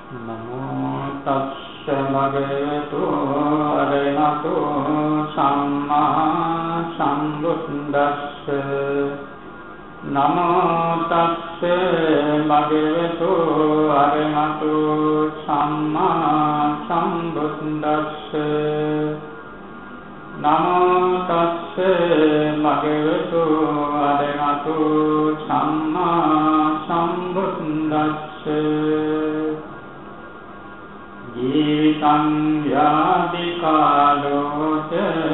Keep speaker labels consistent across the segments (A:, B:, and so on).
A: නමෝ තස්ස භගවතු අරහතු සම්මා සම්බුද්දස්ස නමෝ තස්ස භගවතු අරහතු සම්මා සම්බුද්දස්ස නමෝ තස්ස භගවතු අරහතු සම්මා සම්බුද්දස්ස ජීවිතං යාති කාලෝච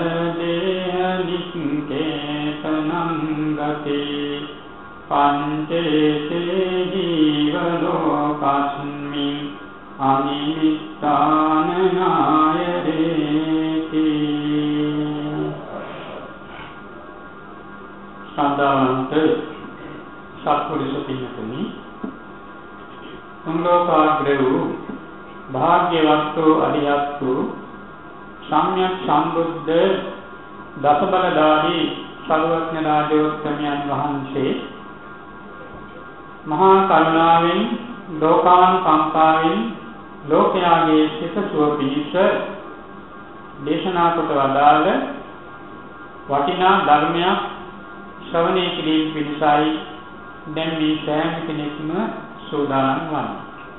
A: දේහනික්කේතනං ගති පංචේතේ ජීවලෝකස්මි අනිමිත්තාන නායරේති සදාන්ත සත්පුරුෂ පින්තුනි තුන්ලෝකාග්‍රේ වූ භාග්‍යවත් වූ අරිහත් වූ සම්්‍යක් සම්බුද්ධ දසබලධාරී සර්වඥ රාජෝත්තමයන් වහන්සේ මහා කරුණාවෙන් ලෝකානුකම්පාවෙන් ලෝකයාගේ සිත සුව පිණිස දේශනා කොට වදාළ වටිනා ධර්මයක් ශ්‍රවණය කිරීම පිණිසයි දැන් මේ සෑම කෙනෙක්ම සූදානම් වන්නේ.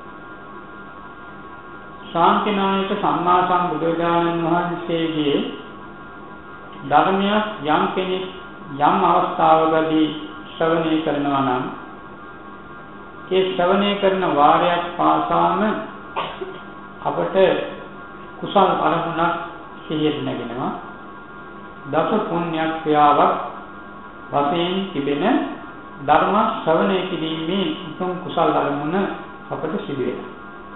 A: ශාන්තිනායක සම්මා සම්බුදුරජාණන් වහන්සේගේ ධර්මයක් යම් කෙනෙක් යම් අවස්ථාවකදී ශ්‍රවණය කරනවා නම් ඒ ශ්‍රවණය කරන වාරයක් පාසාම අපට කුසල් අරමුණක් සිහියට නැගෙනවා. දස පුණ්‍ය ක්‍රියාවක් වශයෙන් තිබෙන ධර්ම ශ්‍රවණය කිරීමේ උතුම් කුසල් අරමුණ අපට සිදු වෙනවා.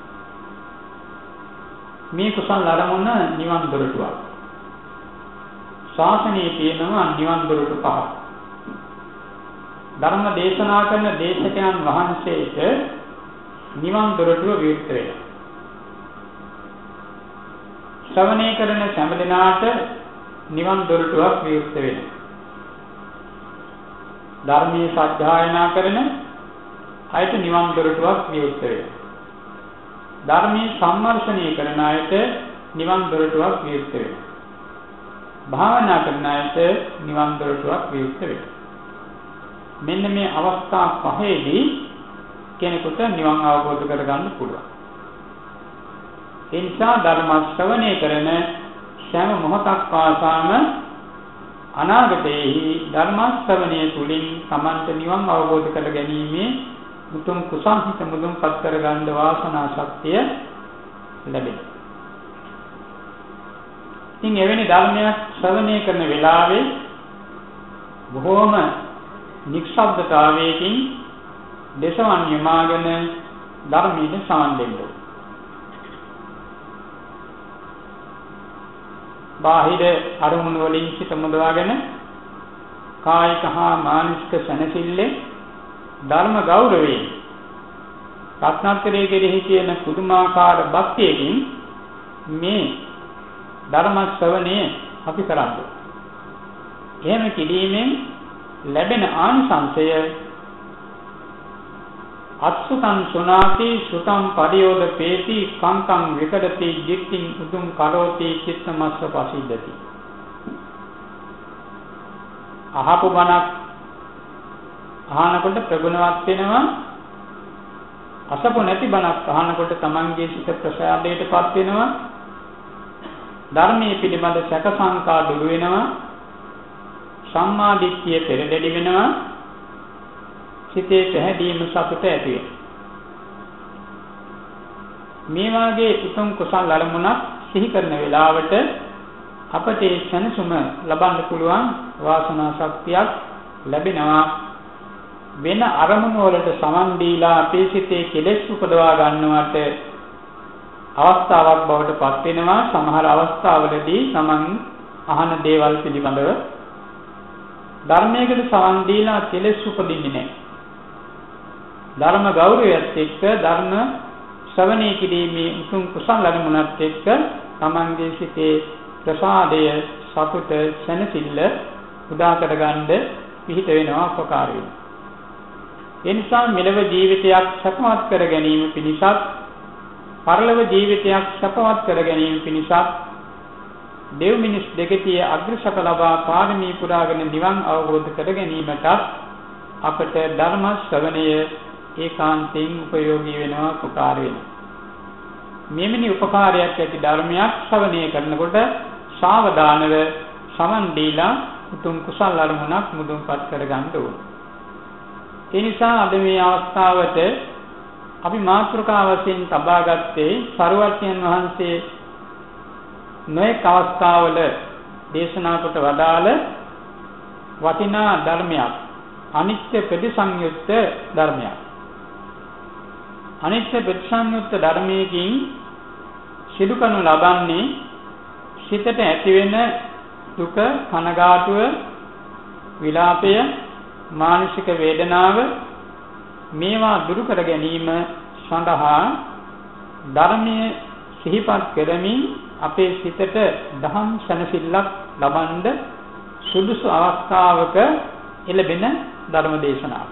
A: මේ කුසල් අරමුණ නිවන් දොරටුවක්. ශාසනයේ තියෙනවා නිවන් දොරටු පහක්. ධර්ම දේශනා කරන දේශකයන් වහන්සේට නිවන් දොරටුව විවෘත වෙනවා. ශ්‍රවණය කරන සෑම දිනාට නිවන් දොරටුවක් විවෘත වෙනවා. ධර්මයේ සත්‍යයනා කරන අයට නිවන් දොරටුවක් විවෘත වෙනවා. ධර්මයේ සම්මර්ෂණය කරන අයට නිවන් දොරටුවක් විවෘත වෙනවා. භාවනා කරන අයට නිවන් දොරටුවක් විවෘත වෙනවා. මෙන්න මේ අවස්ථා පහේදී කෙනෙකුට නිවන් අවබෝධ කරගන්න පුළුවන්. ඒ නිසා ධර්ම ශ්‍රවණය කරන සෑම මොහොතක් පාසාම අනාගතයේහි ධර්ම ශ්‍රවණය තුළින් සමන්ත නිවන් අවබෝධ කර ගැනීමේ උතුම් කුසල් හිත මුදුන්පත් කරගන්න වාසනා ශක්තිය ලැබෙනවා. ඉතින් එවැනි ධර්මයක් ශ්‍රවණය කරන වෙලාවේ බොහෝම නික්ෂබ්දතාවයකින් දේශවන් යමාගෙන ධර්මයේ සමන් දෙන්න ඕනේ. බාහිර අරමුණු වලින් සිත මුදවාගෙන කායික හා මානසික සැනසෙල්ලේ ධර්ම ගෞරවයෙන් රත්නත්‍රයේ කෙරෙහි තියෙන පුදුමාකාර භක්තියකින් මේ ධර්ම ශ්‍රවණය අපි කරන්නේ. එහෙම කිරීමෙන් ලැබෙන ආනිසංසය අත්සුතං සුනාති සුතං පරියෝදපේති කංකං විකරති ජිත්තිං උතුම් කරෝති චිත්තමස්ස පසිද්දති. අහපු බණක් අහනකොට ප්‍රගුණවත් වෙනවා. අසපු නැති බණක් අහනකොට තමන්ගේ සිත ප්‍රසාදයටපත් වෙනවා. ධර්මයේ පිළිබඳ සැක සංකා දුරු වෙනවා. සම්මා දිට්ඨිය පෙරදැඩි වෙනවා. සිතේ පැහැදීම සතුට ඇති වෙනවා. මේ වාගේ උතුම් කුසල් අරමුණක් සිහි කරන වෙලාවට අපට ඒ සැනසුම ලබන්න පුළුවන් වාසනා ශක්තියක් ලැබෙනවා. වෙන අරමුණු වලට සමන් දීලා අපේ සිතේ කෙලෙස් උපදවා ගන්නවට අවස්ථාවක් බවට පත් වෙනවා. සමහර අවස්ථාවලදී Taman අහන දේවල් පිළිබඳව ධර්මයකට සමන් දීලා කෙලෙස් උපදින්නේ නැහැ. ධර්ම ගෞරවයත් එක්ක ධර්ම ශ්‍රවණය කිරීමේ උතුම් කුසල අරමුණත් එක්ක Tamanගේ සිතේ ප්‍රසාදය සතුට සැනසෙල්ල උදා කරගන්න පිහිට වෙනවා උපකාර වෙනවා. ඒ නිසා මෙලව ජීවිතයක් සතුටුමත් කර ගැනීම පිණිසත් පරලොව ජීවිතයක් සපවත් කර ගැනීම පිණිසත් දෙව් මිනිස් දෙකේ අග්‍රසක ලබා පාරමී පුරාගෙන නිවන් අවබෝධ කර ගැනීමට අපට ධර්ම ශ්‍රවණය ඒකාන්තයෙන් උපයෝගී වෙනවා උපකාර වෙනවා. මෙවැනි උපකාරයක් ඇති ධර්මයක් ශ්‍රවණය කරනකොට සාවධානව සමන් දීලා උතුම් කුසල් අරමුණක් මුදුන්පත් කර ගන්න ඕන. ඒ නිසා අද මේ අවස්ථාවට අපි මාතෘකා වශයෙන් තබා ගත්තේ සරුවත්යන් වහන්සේ නොඑක අවස්ථාවල දේශනා කොට වදාළ වටිනා ධර්මයක්. අනිත්‍ය ප්‍රතිසංයුක්ත ධර්මයක්. අනිත්‍ය ප්‍රතිසංයුක්ත ධර්මයෙන් සිදු කරනු ලබන්නේ සිතට ඇතිවෙන දුක, කනගාටුව, විලාපය, මානසික වේදනාව මේවා දුරු කර ගැනීම සඳහා ධර්මයේ සිහිපත් කරමින් අපේ සිතට දහම් සැනසෙල්ලක් ලබන්න සුදුසු අවස්ථාවක එළබෙන ධර්ම දේශනාව.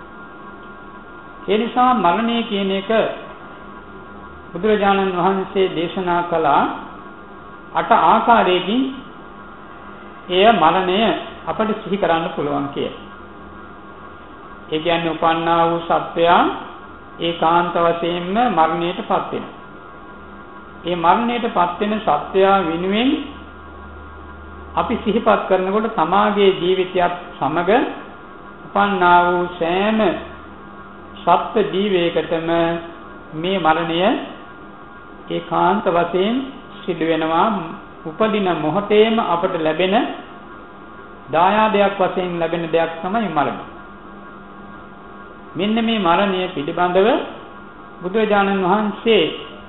A: ඒ නිසා මරණය කියන එක බුදුරජාණන් වහන්සේ දේශනා කළ 8 ආකාරයකින් එය මරණය අපට සිහි කරන්න පුළුවන් කියලා. ඒ කියන්නේ උපන්නා වූ සත්වයා ඒකාන්ත වශයෙන්ම මරණයටපත් වෙනවා. ඒ මරණයටපත් වෙන සත්වයා වෙනුවෙන් අපි සිහිපත් කරනකොට තමාගේ ජීවිතයත් සමග උපන්නා වූ සෑම සත්ත්ව ජීවයකටම මේ මරණය ඒකාන්ත වශයෙන් සිදු වෙනවා. උපදින මොහොතේම අපට ලැබෙන දායාදයක් වශයෙන් ලැබෙන දෙයක් තමයි මරණය. මෙන්න මේ මරණය පිළිබඳව බුදුරජාණන් වහන්සේ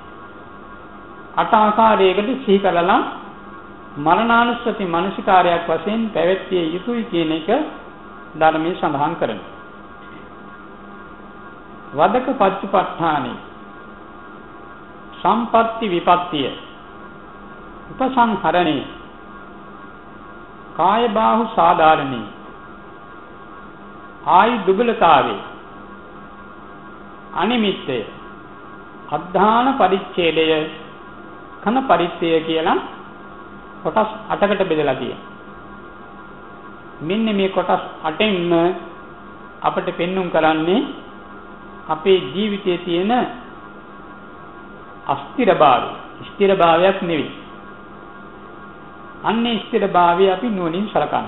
A: 8 ආකාරයකට සිහි කරලා මරණානුස්සති මනසිකාරයක් වශයෙන් පැවැත්විය යුතුයි කියන එක ධර්මයේ සඳහන් කරනවා. වදක පච්චුපට්ඨානෙ සම්පත්‍ති විපත්තිය උපසංහරණේ කාය බාහු සාධාරණේ ආයු දුබලතාවේ අනිමිත්තය අද්ධාන පරිච්ඡේදය කන පරිච්ඡය කියලා කොටස් 8කට බෙදලා තියෙනවා. මෙන්න මේ කොටස් 8ෙන්ම අපිට පෙන්눔 කරන්නේ අපේ ජීවිතයේ තියෙන අස්තිරභාවය. ස්ථිරභාවයක් නෙවෙයි. අන්නේ ස්ථිරභාවය අපි නුවණින් සලකන්න.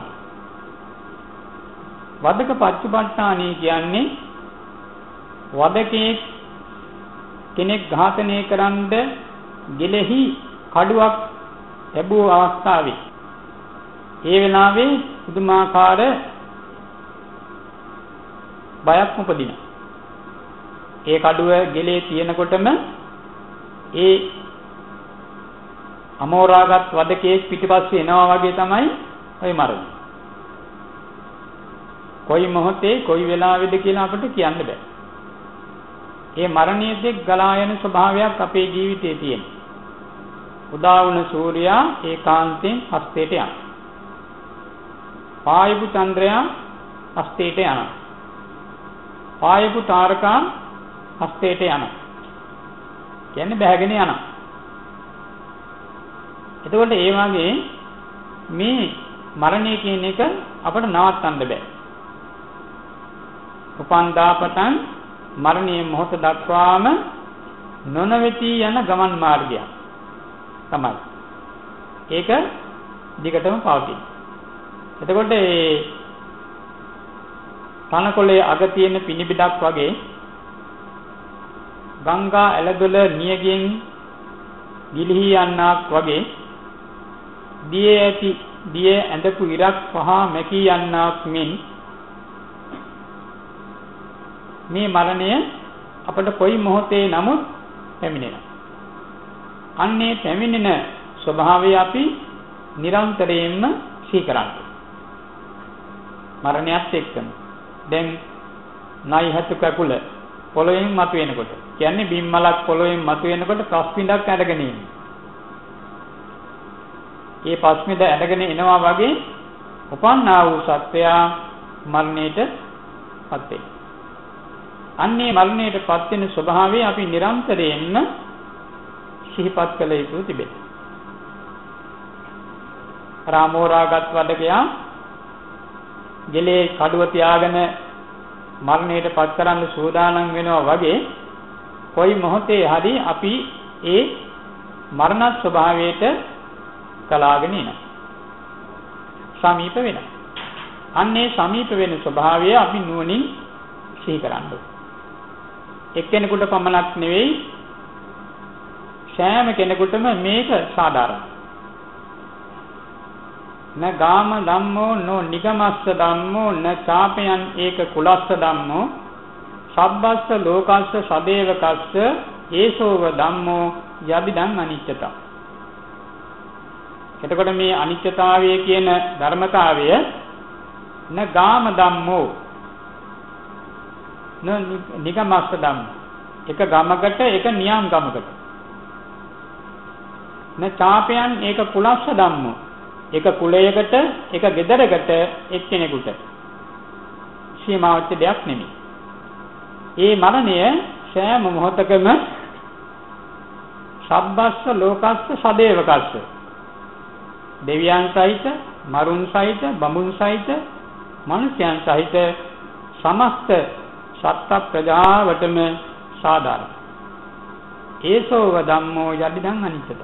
A: වදක පච්චුපට්ඨානය කියන්නේ වදකේ කෙනෙක් ඝාතනය කරන්න ගෙලෙහි කඩුවක් ලැබුව අවස්ථාවේ ඒ වෙලාවේ පුදුමාකාර බයක් උපදින. ඒ කඩුව ගෙලේ තියෙනකොටම ඒ අමෝරාගත් වදකේ පිටිපස්සේ එනවා වගේ තමයි ඔය මරණය. කොයි මොහොතේ කොයි වෙලාවෙද කියලා අපිට කියන්න බෑ. ඒ මරණයේදී ගලා යන ස්වභාවයක් අපේ ජීවිතයේ තියෙන. උදා වුණ සූර්යයා ඒකාන්තයෙන් හස්තයට යනවා. පායපු චන්ද්‍රයා හස්තයට යනවා. පායපු තාරකා හස්තයට යනවා. කියන්නේ බැහැගෙන යනවා. එතකොට ඒ වගේ මේ මරණය කියන එක අපිට නවත්තන්න බෑ. උපන්දා පටන් මරණීය මොහොත දක්වාම නොනවති යන ගමන් මාර්ගයක් තමයි. ඒක දිගටම පවතින. එතකොට මේ තනකොළේ අග තියෙන පිනිබිඩක් වගේ ගංගා ඇලදොල නියගෙන් ගිලිහි යන්නක් වගේ දිය ඇඳපු ඉරක් පහ මැකී යන්නක් මෙන් මේ මරණය අපට කොයි මොහොතේ නමුත් පැමිණෙනවා. අන්නේ පැමිණෙන ස්වභාවය අපි නිරන්තරයෙන්ම සිහි කරන්නේ. මරණයත් එක්කම දැන් නයි හතු කකුල පොළොවෙන් මතුවෙනකොට කියන්නේ බිම්මලක් පොළොවෙන් මතුවෙනකොට පස්පින්ඩක් ඇදගෙන ඉන්නේ. ඒ පස්පින්ඩ ඇදගෙන එනවා වගේ උපන්නා වූ සත්වයා මරණයටපත් වෙනවා. අන්නේ මරණයටපත් වෙන ස්වභාවය අපි නිරන්තරයෙන්ම සිහිපත් කළ යුතු තිබේ. රාමෝරාගත් වඩකයා ගෙලේ කඩුව තියාගෙන මරණයට පත් කරන්න සූදානම් වෙනවා වගේ කොයි මොහොතේ හරි අපි ඒ මරණ ස්වභාවයට කලාගෙන ඉනවා. සමීප වෙනවා. අන්නේ සමීප වෙන ස්වභාවය අපි නුවණින් සිහි කරන්න ඕනේ. එක්කෙනෙකුට පමණක් නෙවෙයි සෑම කෙනෙකුටම මේක සාධාරණයි. න ගාම ධම්මෝ නෝ නිගමස්ස ධම්මෝ න චාපයන් ඒක කුලස්ස ධම්මෝ සබ්බස්ස ලෝකස්ස සදේවකස්ස ඒසෝව ධම්මෝ යදිදං අනිච්චතා. එතකොට මේ අනිච්චතාවය කියන ධර්මතාවය න ගාම ධම්මෝ න නිගමස්ස ධම්මෝ එක ගමකට එක නියම් ගමකට න චාපයන් ඒක කුලස්ස ධම්මෝ එක කුලයකට එක ගෙදරකට එක්කෙනෙකුට සීමාවච්ච දෙයක් නෙමෙයි. ඒ මරණය සෑම මොහොතකම සබ්බස්ස ලෝකස්ස සදේවකස්ස දෙවියන් සහිත මරුන් සහිත බඹුන් සහිත මනුෂ්‍යයන් සහිත සමස්ත සත්ත්ව ප්‍රජාවටම සාධාරණ. ඒසෝව ධම්මෝ යදිදං අනිච්චතා.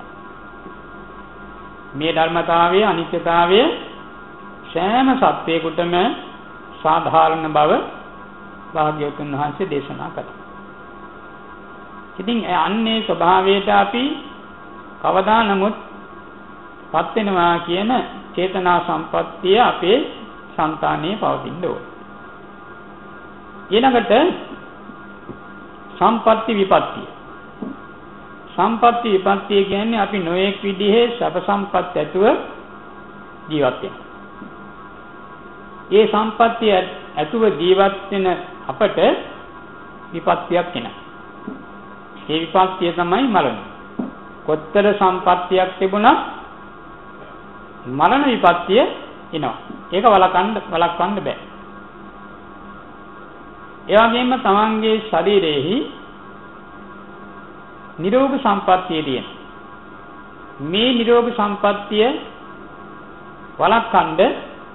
A: මේ ධර්මතාවයේ අනිත්‍යතාවය සෑම සත්වයකටම සාධාරණ බව භාග්‍යවතුන් වහන්සේ දේශනා කළා. ඉතින් අන්නේ ස්වභාවයට අපි කවදා නමුත් පත් වෙනවා කියන චේතනා සම්පත්තිය අපේ సంతානයේ පවතින්න ඕන. ඊළඟට සම්පatti විපත්තිය. සම්පatti විපත්තිය කියන්නේ අපි නොඑක් විදිහේ සැප සම්පත් ඇතුව ජීවත් වෙනවා. ඒ සම්පත්තිය ඇතුව ජීවත් වෙන අපට විපත්තියක් එනවා. ඒ විපත්තිය තමයි මරණය. කොතර සම්පත්තියක් තිබුණත් මරණ විපත්තිය එනවා. ඒක වළක්වන්න බෑ. ඒ වගේම තමන්ගේ ශරීරයේහි නිරෝග සම්පත්තිය තියෙන. මේ නිරෝග සම්පත්තිය වළක්වන්න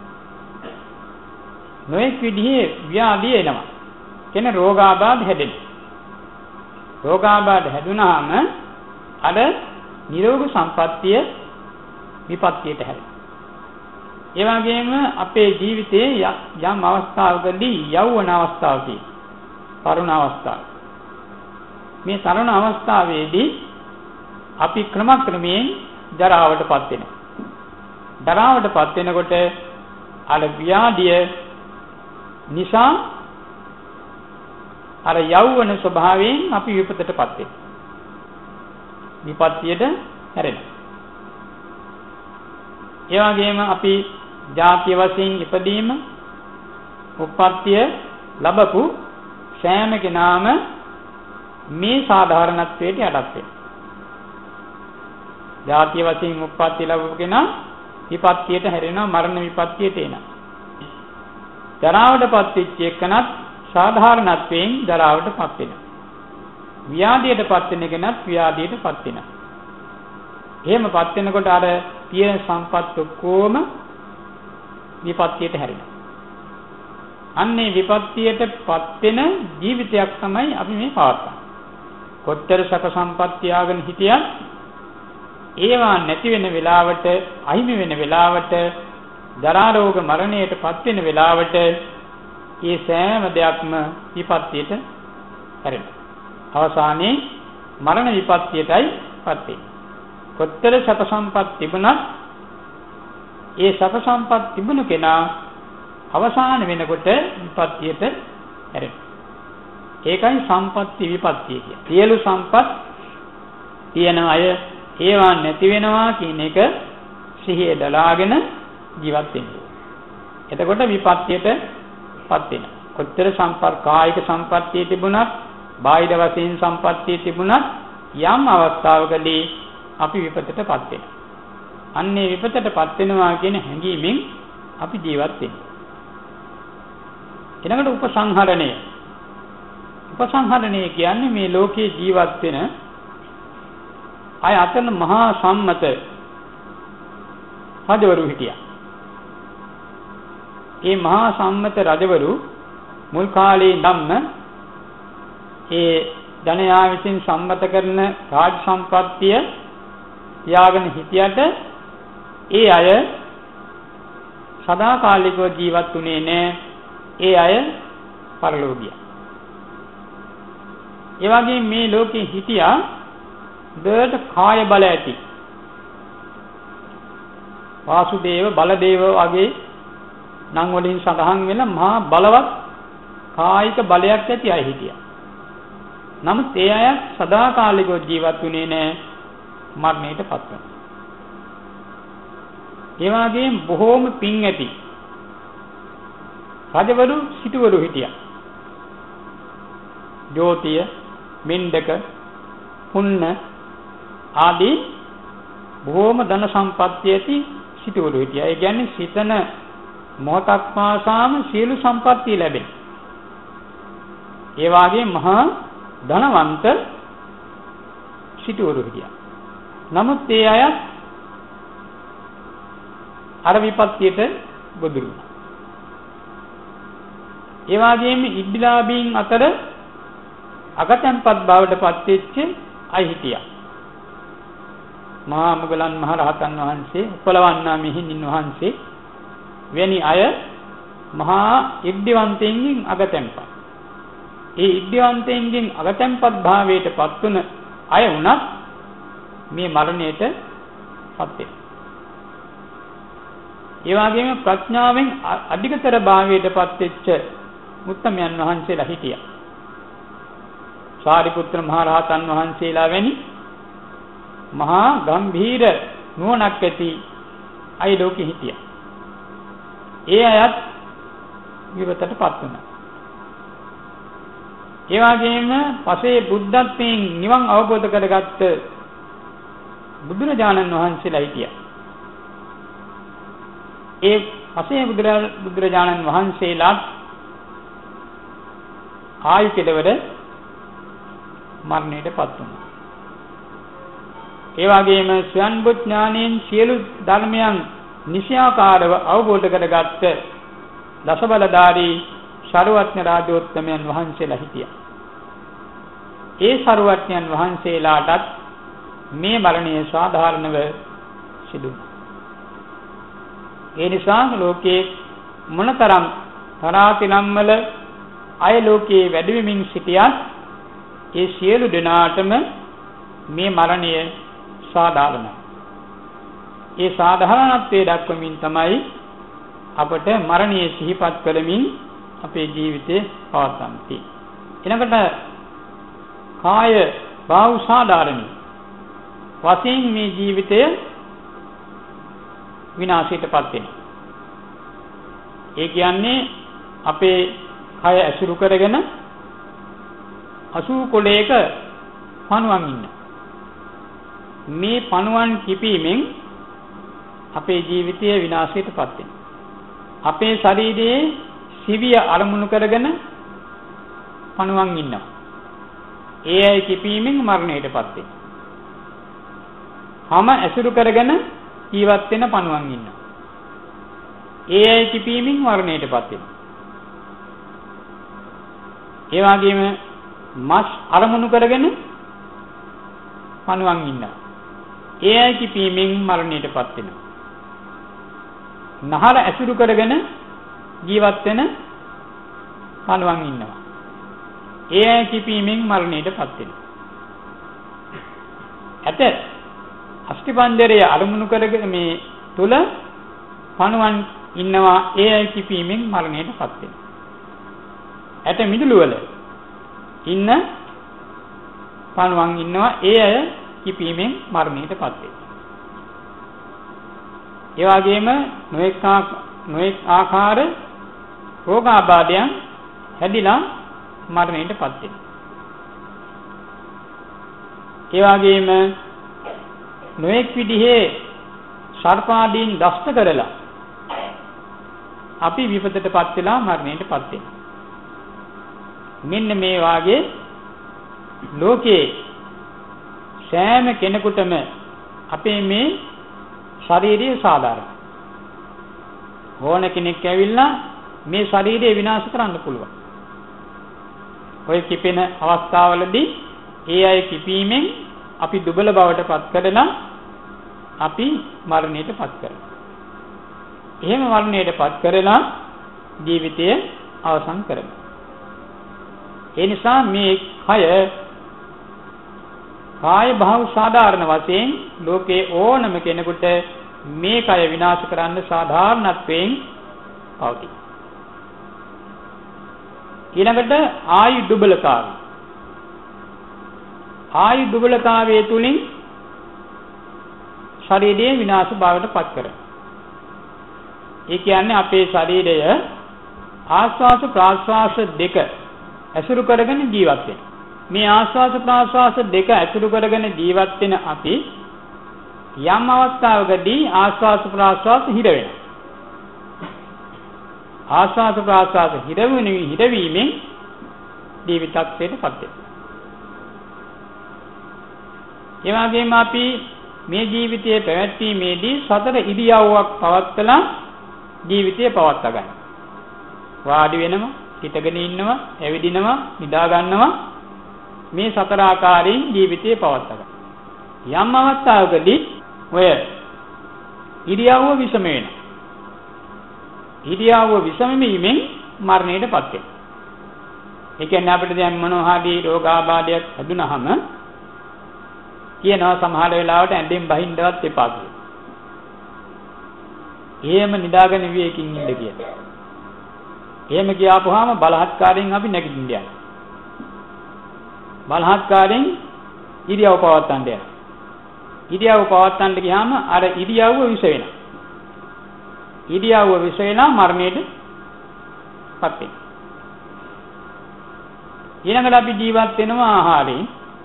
A: නොඑක් විදිහේ ව්‍යාධි එනවා. කියන රෝගාබාධ හැදෙනවා. රෝගාබාධ හැදුනහම අර නිරෝග සම්පත්තිය විපත්තියට හැරෙනවා. ඒ වගේම අපේ ජීවිතයේ යම් අවස්ථාවකදී යෞවන අවස්ථාවකදී තරුණ අවස්ථාව මේ තරුණ අවස්ථාවේදී අපි ක්‍රමක්‍රමයෙන් ජරාවටපත් වෙනවා. ජරාවටපත් වෙනකොට අර ව්‍යාධිය නිසා අර යෞවන ස්වභාවයෙන් අපි විපතටපත් වෙනවා. විපත්තියට හැරෙනවා. ඒ වගේම අපි ජාතිය වශයෙන් ඉපදීම උප්පත්තිය ලැබපු සෑම කෙනාම මේ සාධාරණත්වයට යටත් වෙනවා. ජාතිය වශයෙන් උප්පත්ති ලැබපු කෙනා විපත්තියට හැරෙනවා, මරණ විපත්තියට එනවා. ජරාවටපත් වෙච්ච එකනත් සාධාරණත්වයෙන් ජරාවටපත් වෙනවා. ව්‍යාධියටපත් වෙන කෙනත් ව්‍යාධියටපත් වෙනවා. එහෙමපත් වෙනකොට අර තියෙන සම්පත් ඔක්කොම විපත්තියට හැරෙනවා. අන්නේ විපත්තියටපත් වෙන ජීවිතයක් තමයි අපි මේ පවත්වන්නේ. කොච්චර සැප සම්පත් තියාගෙන හිටියත් ඒවා නැති වෙන වෙලාවට, අහිමි වෙන වෙලාවට, ජරා රෝග මරණයටපත් වෙන වෙලාවට මේ සෑම දෙයක්ම විපත්තියට හැරෙනවා. අවසානයේ මරණ විපත්තියටයිපත් වෙන්නේ. කොච්චර සැප සම්පත් තිබුණත් ඒ සැප සම්පත් තිබුණු කෙනා අවසාන වෙනකොට විපත්තියට හැරෙනවා. ඒකයි සම්පatti විපත්තිය කියන්නේ. සියලු සම්පත් තියෙන අය ඒවා නැති වෙනවා කියන එක සිහිය දලාගෙන ජීවත් වෙනවා. එතකොට විපත්තියටපත් වෙනවා. කොච්චර සම්පත් කායික සම්පත්තිය තිබුණත්, බාහිර වශයෙන් සම්පත්තිය තිබුණත් යම් අවස්ථාවකදී අපි විපතටපත් වෙනවා. අන්නේ විපතටපත් වෙනවා කියන හැඟීමෙන් අපි ජීවත් වෙනවා. ඊළඟට උපසංහරණය. උපසංහරණය කියන්නේ මේ ලෝකේ ජීවත් වෙන අය අතන මහා සම්මත රජවරු හිටියා. ඒ මහා සම්මත රජවරු මුල් කාලේ ධම්ම ඒ ජනයා විසින් සම්මත කරන රාජ සම්පත්තිය තියාගෙන හිටියට ඒ අය සදාකාලිකව ජීවත් වුණේ නැහැ. ඒ අය පරලෝක ගියා. ඒ වගේ මේ ලෝකේ හිටියා දෙයට කාය බල ඇති වාසුදේව බලදේව වගේ නම් වලින් සඳහන් වෙන මහා බලවත් කායික බලයක් ඇති අය හිටියා. නමුත් ඒ අය සදාකාලිකව ජීවත් වුණේ නැහැ. මරණයටපත් වෙනවා. ඒ වගේම බොහෝම පින් ඇති රජවරු සිටවරු හිටියා. ජෝතිය, මෙණ්ඩක, පුන්න ආදී බොහෝම ධන සම්පත්තිය ඇති සිටවරු හිටියා. ඒ කියන්නේ සිතන මොහොතක් පාසාම සියලු සම්පත්තිය ලැබෙන. ඒ වාගේ මහා ධනවන්ත සිටවරු හිටියා. නමුත් ඒ අය අර විපත්තියට ගොදුරු වුණා. ඒ වගේම ඉබ්බිලාබීන් අතර අගතැන්පත් බවට පත් වෙච්ච අය හිටියා. මහා මුගලන් මහ රහතන් වහන්සේ, උපලවන්නා මිහිඳුන් වහන්සේ වැනි අය මහා ඉබ්බිවන්තයින්ගෙන් අගතැන්පත්. ඒ ඉබ්බිවන්තයින්ගෙන් අගතැන්පත් භාවයට පත් වුණ අය වුණත් මේ මරණයට පත් වෙනවා. ඒ වගේම ප්‍රඥාවෙන් අධිකතර භාවයට පත් වෙච්ච මුත්තමයන් වහන්සේලා හිටියා. සාරිපුත්‍ර මහ රහතන් වහන්සේලා වැනි මහා ගම්භීර නුවණක් ඇති අය ලෝකෙ හිටියා. ඒ අයත් විවතටපත් වුණා. ඒ වගේම පසේ බුද්ධත්වයෙන් නිවන් අවබෝධ කරගත්ත බුදුරජාණන් වහන්සේලා හිටියා. ඒ පසේ බුදුරජාණන් වහන්සේලා ආයු කෙලවර මරණයටපත් වුණා. ඒ වගේම ස්වයංබුත් ඥානයෙන් සියලු ධර්මයන් නිසියාකාරව අවබෝධ කරගත්ත දසබලධාරී ශරවත්න රාජෝත්තමයන් වහන්සේලා හිටියා. ඒ ශරවත්නයන් වහන්සේලාටත් මේ මරණය සාධාරණව සිදු වුණා. ඒ නිසා ලෝකයේ මොනතරම් තරාතිනම් වල අය ලෝකයේ වැඩි වෙමින් සිටියත් ඒ සියලු දෙනාටම මේ මරණය සාධාරණයි. ඒ සාධාරණත්වයේ දක්වමින් තමයි අපට මරණය සිහිපත් කරමින් අපේ ජීවිතේ පවත්වන්නේ. එනකොට කාය බාහුව සාධාරණයි. වශයෙන් මේ ජීවිතය විනාශයටපත් වෙනවා. ඒ කියන්නේ අපේ කය ඇසුරු කරගෙන 80 කොලයක පණුවන් ඉන්න. මේ පණුවන් කිපීමෙන් අපේ ජීවිතය විනාශයටපත් වෙනවා. අපේ ශරීරයේ සිවිය අරමුණු කරගෙන පණුවන් ඉන්නවා. ඒ අය කිපීමෙන් මරණයටපත් වෙනවා. හැම ඇසුරු කරගෙන ජීවත් වෙන පණුවන් ඉන්නවා. ඒ අය කිපීමෙන් මරණයටපත් වෙනවා. ඒ වගේම මස් අරමුණු කරගෙන පණුවන් ඉන්නවා. ඒ අය කිපීමෙන් මරණයටපත් වෙනවා. නහර ඇසුරු කරගෙන ජීවත් වෙන පණුවන් ඉන්නවා. ඒ අය කිපීමෙන් මරණයටපත් වෙනවා. ඇත අස්ථිපංජරය අරමුණු කරගෙන මේ තුල පණුවන් ඉන්නවා. ඒ අය කිපීමෙන් මරණයටපත් වෙනවා. ඇත මිදුළු වල ඉන්න පණුවන් ඉන්නවා. ඒ අය කිපීමෙන් මරණයටපත් වෙනවා. ඒ වගේම නොඑක් ආකාර රෝගාබාධයන් හැදිලා මරණයටපත් වෙනවා. ඒ වගේම නොඑක් විදිහේ සර්පාදීන් දෂ්ට කරලා අපි විපතටපත් වෙලා මරණයටපත් වෙනවා. මෙන්න මේ වාගේ ලෝකේ සෑම කෙනෙකුටම අපේ මේ ශරීරය සාධාරණ. ඕන කෙනෙක් ඇවිල්ලා මේ ශරීරය විනාශ කරන්න පුළුවන්. ඔය කිපෙන අවස්ථාවලදී ඒ අය කිපීමෙන් අපි දුබල බවට පත් කරලා අපි මරණයට පත් කරනවා. එහෙම මරණයට පත් කරලා ජීවිතය අවසන් කරනවා. ඒ නිසා මේ කාය භාව සාධාරණ වශයෙන් ලෝකේ ඕනම කෙනෙකුට මේ කය විනාශ කරන්න සාධාරණත්වයෙන් පවතී. ඊළඟට ආයු දුබලතාවය. ආයු දුබලතාවයේ තුලින් ශරීරයේ විනාශ භාවයට පත් කරනවා. ඒ කියන්නේ අපේ ශරීරය ආස්වාස ප්‍රාස්වාස දෙක ඇසුරු කරගෙන ජීවත් වෙනවා. මේ ආස්වාස ප්‍රාස්වාස දෙක ඇසුරු කරගෙන ජීවත් වෙන අපි යම් අවස්ථාවකදී ආස්වාස ප්‍රාස්වාස හිර වෙනවා. ආස්වාස ප්‍රාස්වාස හිරවීමෙන් ජීවිතක්ෂයට පත් වෙනවා. ඒ වගේම අපි මේ ජීවිතයේ පැවැත්වීමේදී සතර ඉරියව්වක් පවත්ලා ජීවිතය පවත්වා ගන්නවා. වාඩි වෙනවා, හිටගෙන ඉන්නවා, ඇවිදිනවා, නිදා ගන්නවා. මේ සතර ආකාරයෙන් ජීවිතය පවත්වා ගන්නවා. යම් අවස්ථාවකදී ඔය ඉරියව්ව විසම වෙනවා. ඉරියව්ව විසම වීමෙන් මරණයටපත් වෙනවා. ඒ කියන්නේ අපිට දැන් මොනවා හරි රෝගාබාධයක් හැදුනහම කියනවා සමහර වෙලාවට ඇඳෙන් බහින්නවත් එපා කියලා. එහෙම නිදාගෙන විවේකීන් ඉන්න කියලා. එහෙම ගියාපුවාම බලහත්කාරයෙන් අපි නැගිටින්න යනවා. බලහත්කාරයෙන් ඉරියව් පවත්තන්න යනවා. ඉරියව් පවත්තන්න ගියාම අර ඉරියව්ව විස වෙනවා. ඉරියව්ව විස වෙනා මරණයටපත් වෙනවා. ඊළඟට අපි ජීවත් වෙනවා ආහාරයෙන්.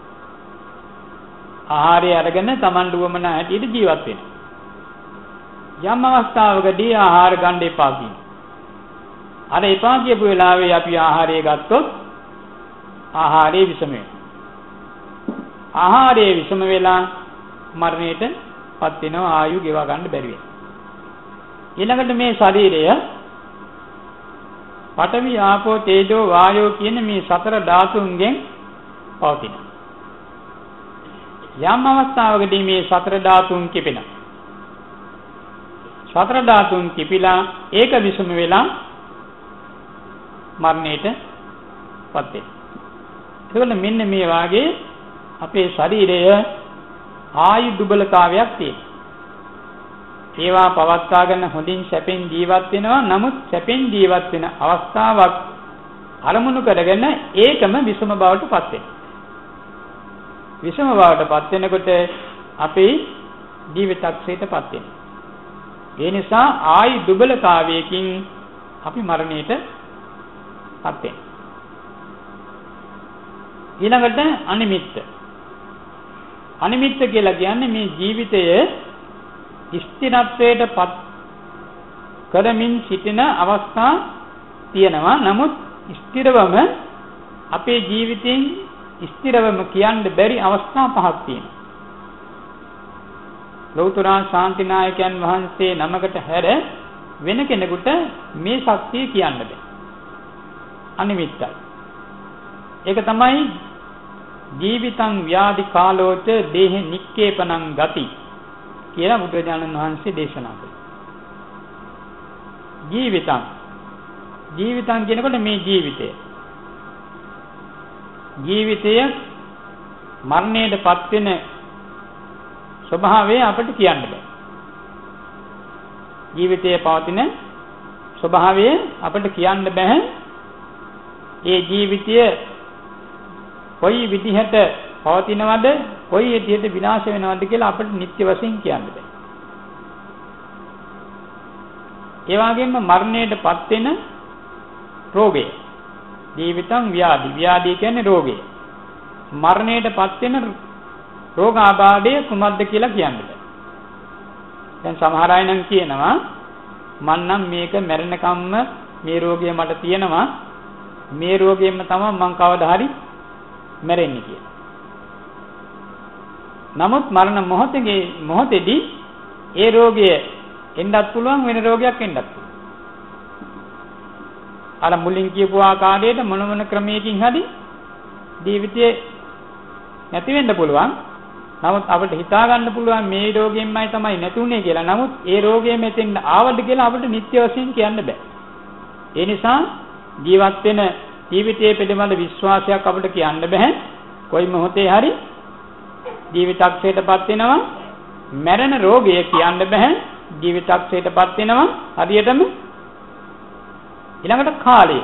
A: ආහාරය අරගෙන Taman දුවමන හැටියට ජීවත් වෙනවා. යම් අවස්ථාවකදී ආහාර ගන්න එපා කියනවා. අර එපා කියපු වෙලාවේ අපි ආහාරය ගත්තොත් ආහාරය විසම වෙනවා. ආහාරය විසම වෙලා මරණයටපත් වෙනවා. ආයු ගෙවා ගන්න බැරි වෙනවා. ඊළඟට මේ ශරීරය පඨවි ආපෝ තේජෝ වායෝ කියන මේ සතර ධාතුන්ගෙන් පවතිනවා. යම් අවස්ථාවකදී මේ සතර ධාතුන් කිපෙනවා. සතර ධාතුන් කිපිලා ඒක විසම වෙලා මරණයටපත් වෙනවා. ඒකල මෙන්න මේ වාගේ අපේ ශරීරය ආයු දුබලතාවයක් තියෙනවා. ඒවා පවත්වාගෙන හොඳින් සැපෙන් ජීවත් වෙනවා. නමුත් සැපෙන් ජීවත් වෙන අවස්ථාවක් අරමුණු කරගෙන ඒකම විසම බවටපත් වෙනවා. විසම බවටපත් වෙනකොට අපේ ජීවිතක්ෂයටපත් වෙනවා. ඒ නිසා ආයු දුබලතාවයකින් අපි මරණයටපත් වෙනවා. ඊළඟට අනිමිත්ත. අනිමිත්ත කියලා කියන්නේ මේ ජීවිතය ස්ථිරත්වයටපත් කරමින් සිටින අවස්ථා තියෙනවා. නමුත් ස්ථිරවම අපේ ජීවිතෙන් ස්ථිරවම කියන්න බැරි අවස්ථා පහක් තියෙනවා. ලෞතර ශාන්තිනායකයන් වහන්සේ නමකට හැර වෙන කෙනෙකුට මේ ශක්තිය කියන්න බෑ. අනිමිත්තයි. ඒක තමයි ජීවිතං ව්‍යාධි කාලෝච දේහ නික්කේපනං ගති කියලා බුදුරජාණන් වහන්සේ දේශනා කළා. ජීවිතං කියනකොට මේ ජීවිතය මරණයටපත් වෙන ස්වභාවය අපිට කියන්න බෑ. ජීවිතයේ පවතින ස්වභාවය අපිට කියන්න බෑ. ඒ ජීවිතය කොයි විදිහට පවතිනවද කොයි විදිහට විනාශ වෙනවද කියලා අපිට නිත්‍ය වශයෙන් කියන්න බෑ. ඒ වගේම මරණයටපත් වෙන රෝගය ජීවිතං ව්‍යාධි කියන්නේ රෝගය. මරණයටපත් වෙන රෝගාබාධය කුමක්ද කියලා කියන්න බෑ. දැන් සමහර අය නම් කියනවා මං නම් මේක මැරෙනකම්ම මේ රෝගය මට තියෙනවා. මේ රෝගයෙන්ම තමයි මං කවදා හරි මැරෙන්නේ කියලා. නමුත් මරණ මොහොතේදී ඒ රෝගය එන්නත් පුළුවන්, වෙන රෝගයක් එන්නත් පුළුවන්. අර මුලින් කියපු ආකාරයට මොන ක්‍රමයකින් හරි ජීවිතේ නැති වෙන්න පුළුවන්. නමුත් අපිට හිතා ගන්න පුළුවන් මේ රෝගයෙන්මයි තමයි නැතුනේ කියලා. නමුත් ඒ රෝගය මෙතෙන් ආවද කියලා අපිට නිත්‍ය වශයෙන් කියන්න බෑ. ඒ නිසා ජීවත් වෙන ජීවිතයේ පිළිබඳ විශ්වාසයක් අපිට කියන්න බෑ. කොයි මොහොතේ හරි ජීවිතක්ෂයටපත් වෙනවා. මරණ රෝගය කියන්න බෑ. ජීවිතක්ෂයටපත් වෙනවා. හරියටම ඊළඟට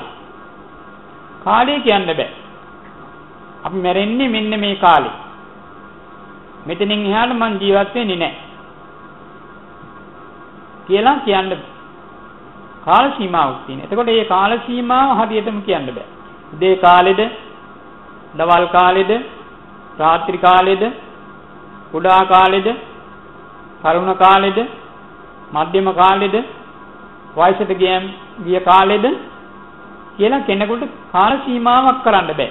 A: කාලය කියන්න බෑ. අපි මැරෙන්නේ මෙන්න මේ කාලේ. මෙතනින් එහාට මං ජීවත් වෙන්නේ නැහැ කියලා කියන්න කාල සීමාවක් තියෙනවා. එතකොට මේ කාල සීමාව හරියටම කියන්න බෑ. උදේ කාලෙද, දවල් කාලෙද, රාත්‍රී කාලෙද, කුඩා කාලෙද, තරුණ කාලෙද, මධ්‍යම කාලෙද, වයසට ගිය කාලෙද කියලා කෙනෙකුට කාල සීමාවක් කරන්න බෑ.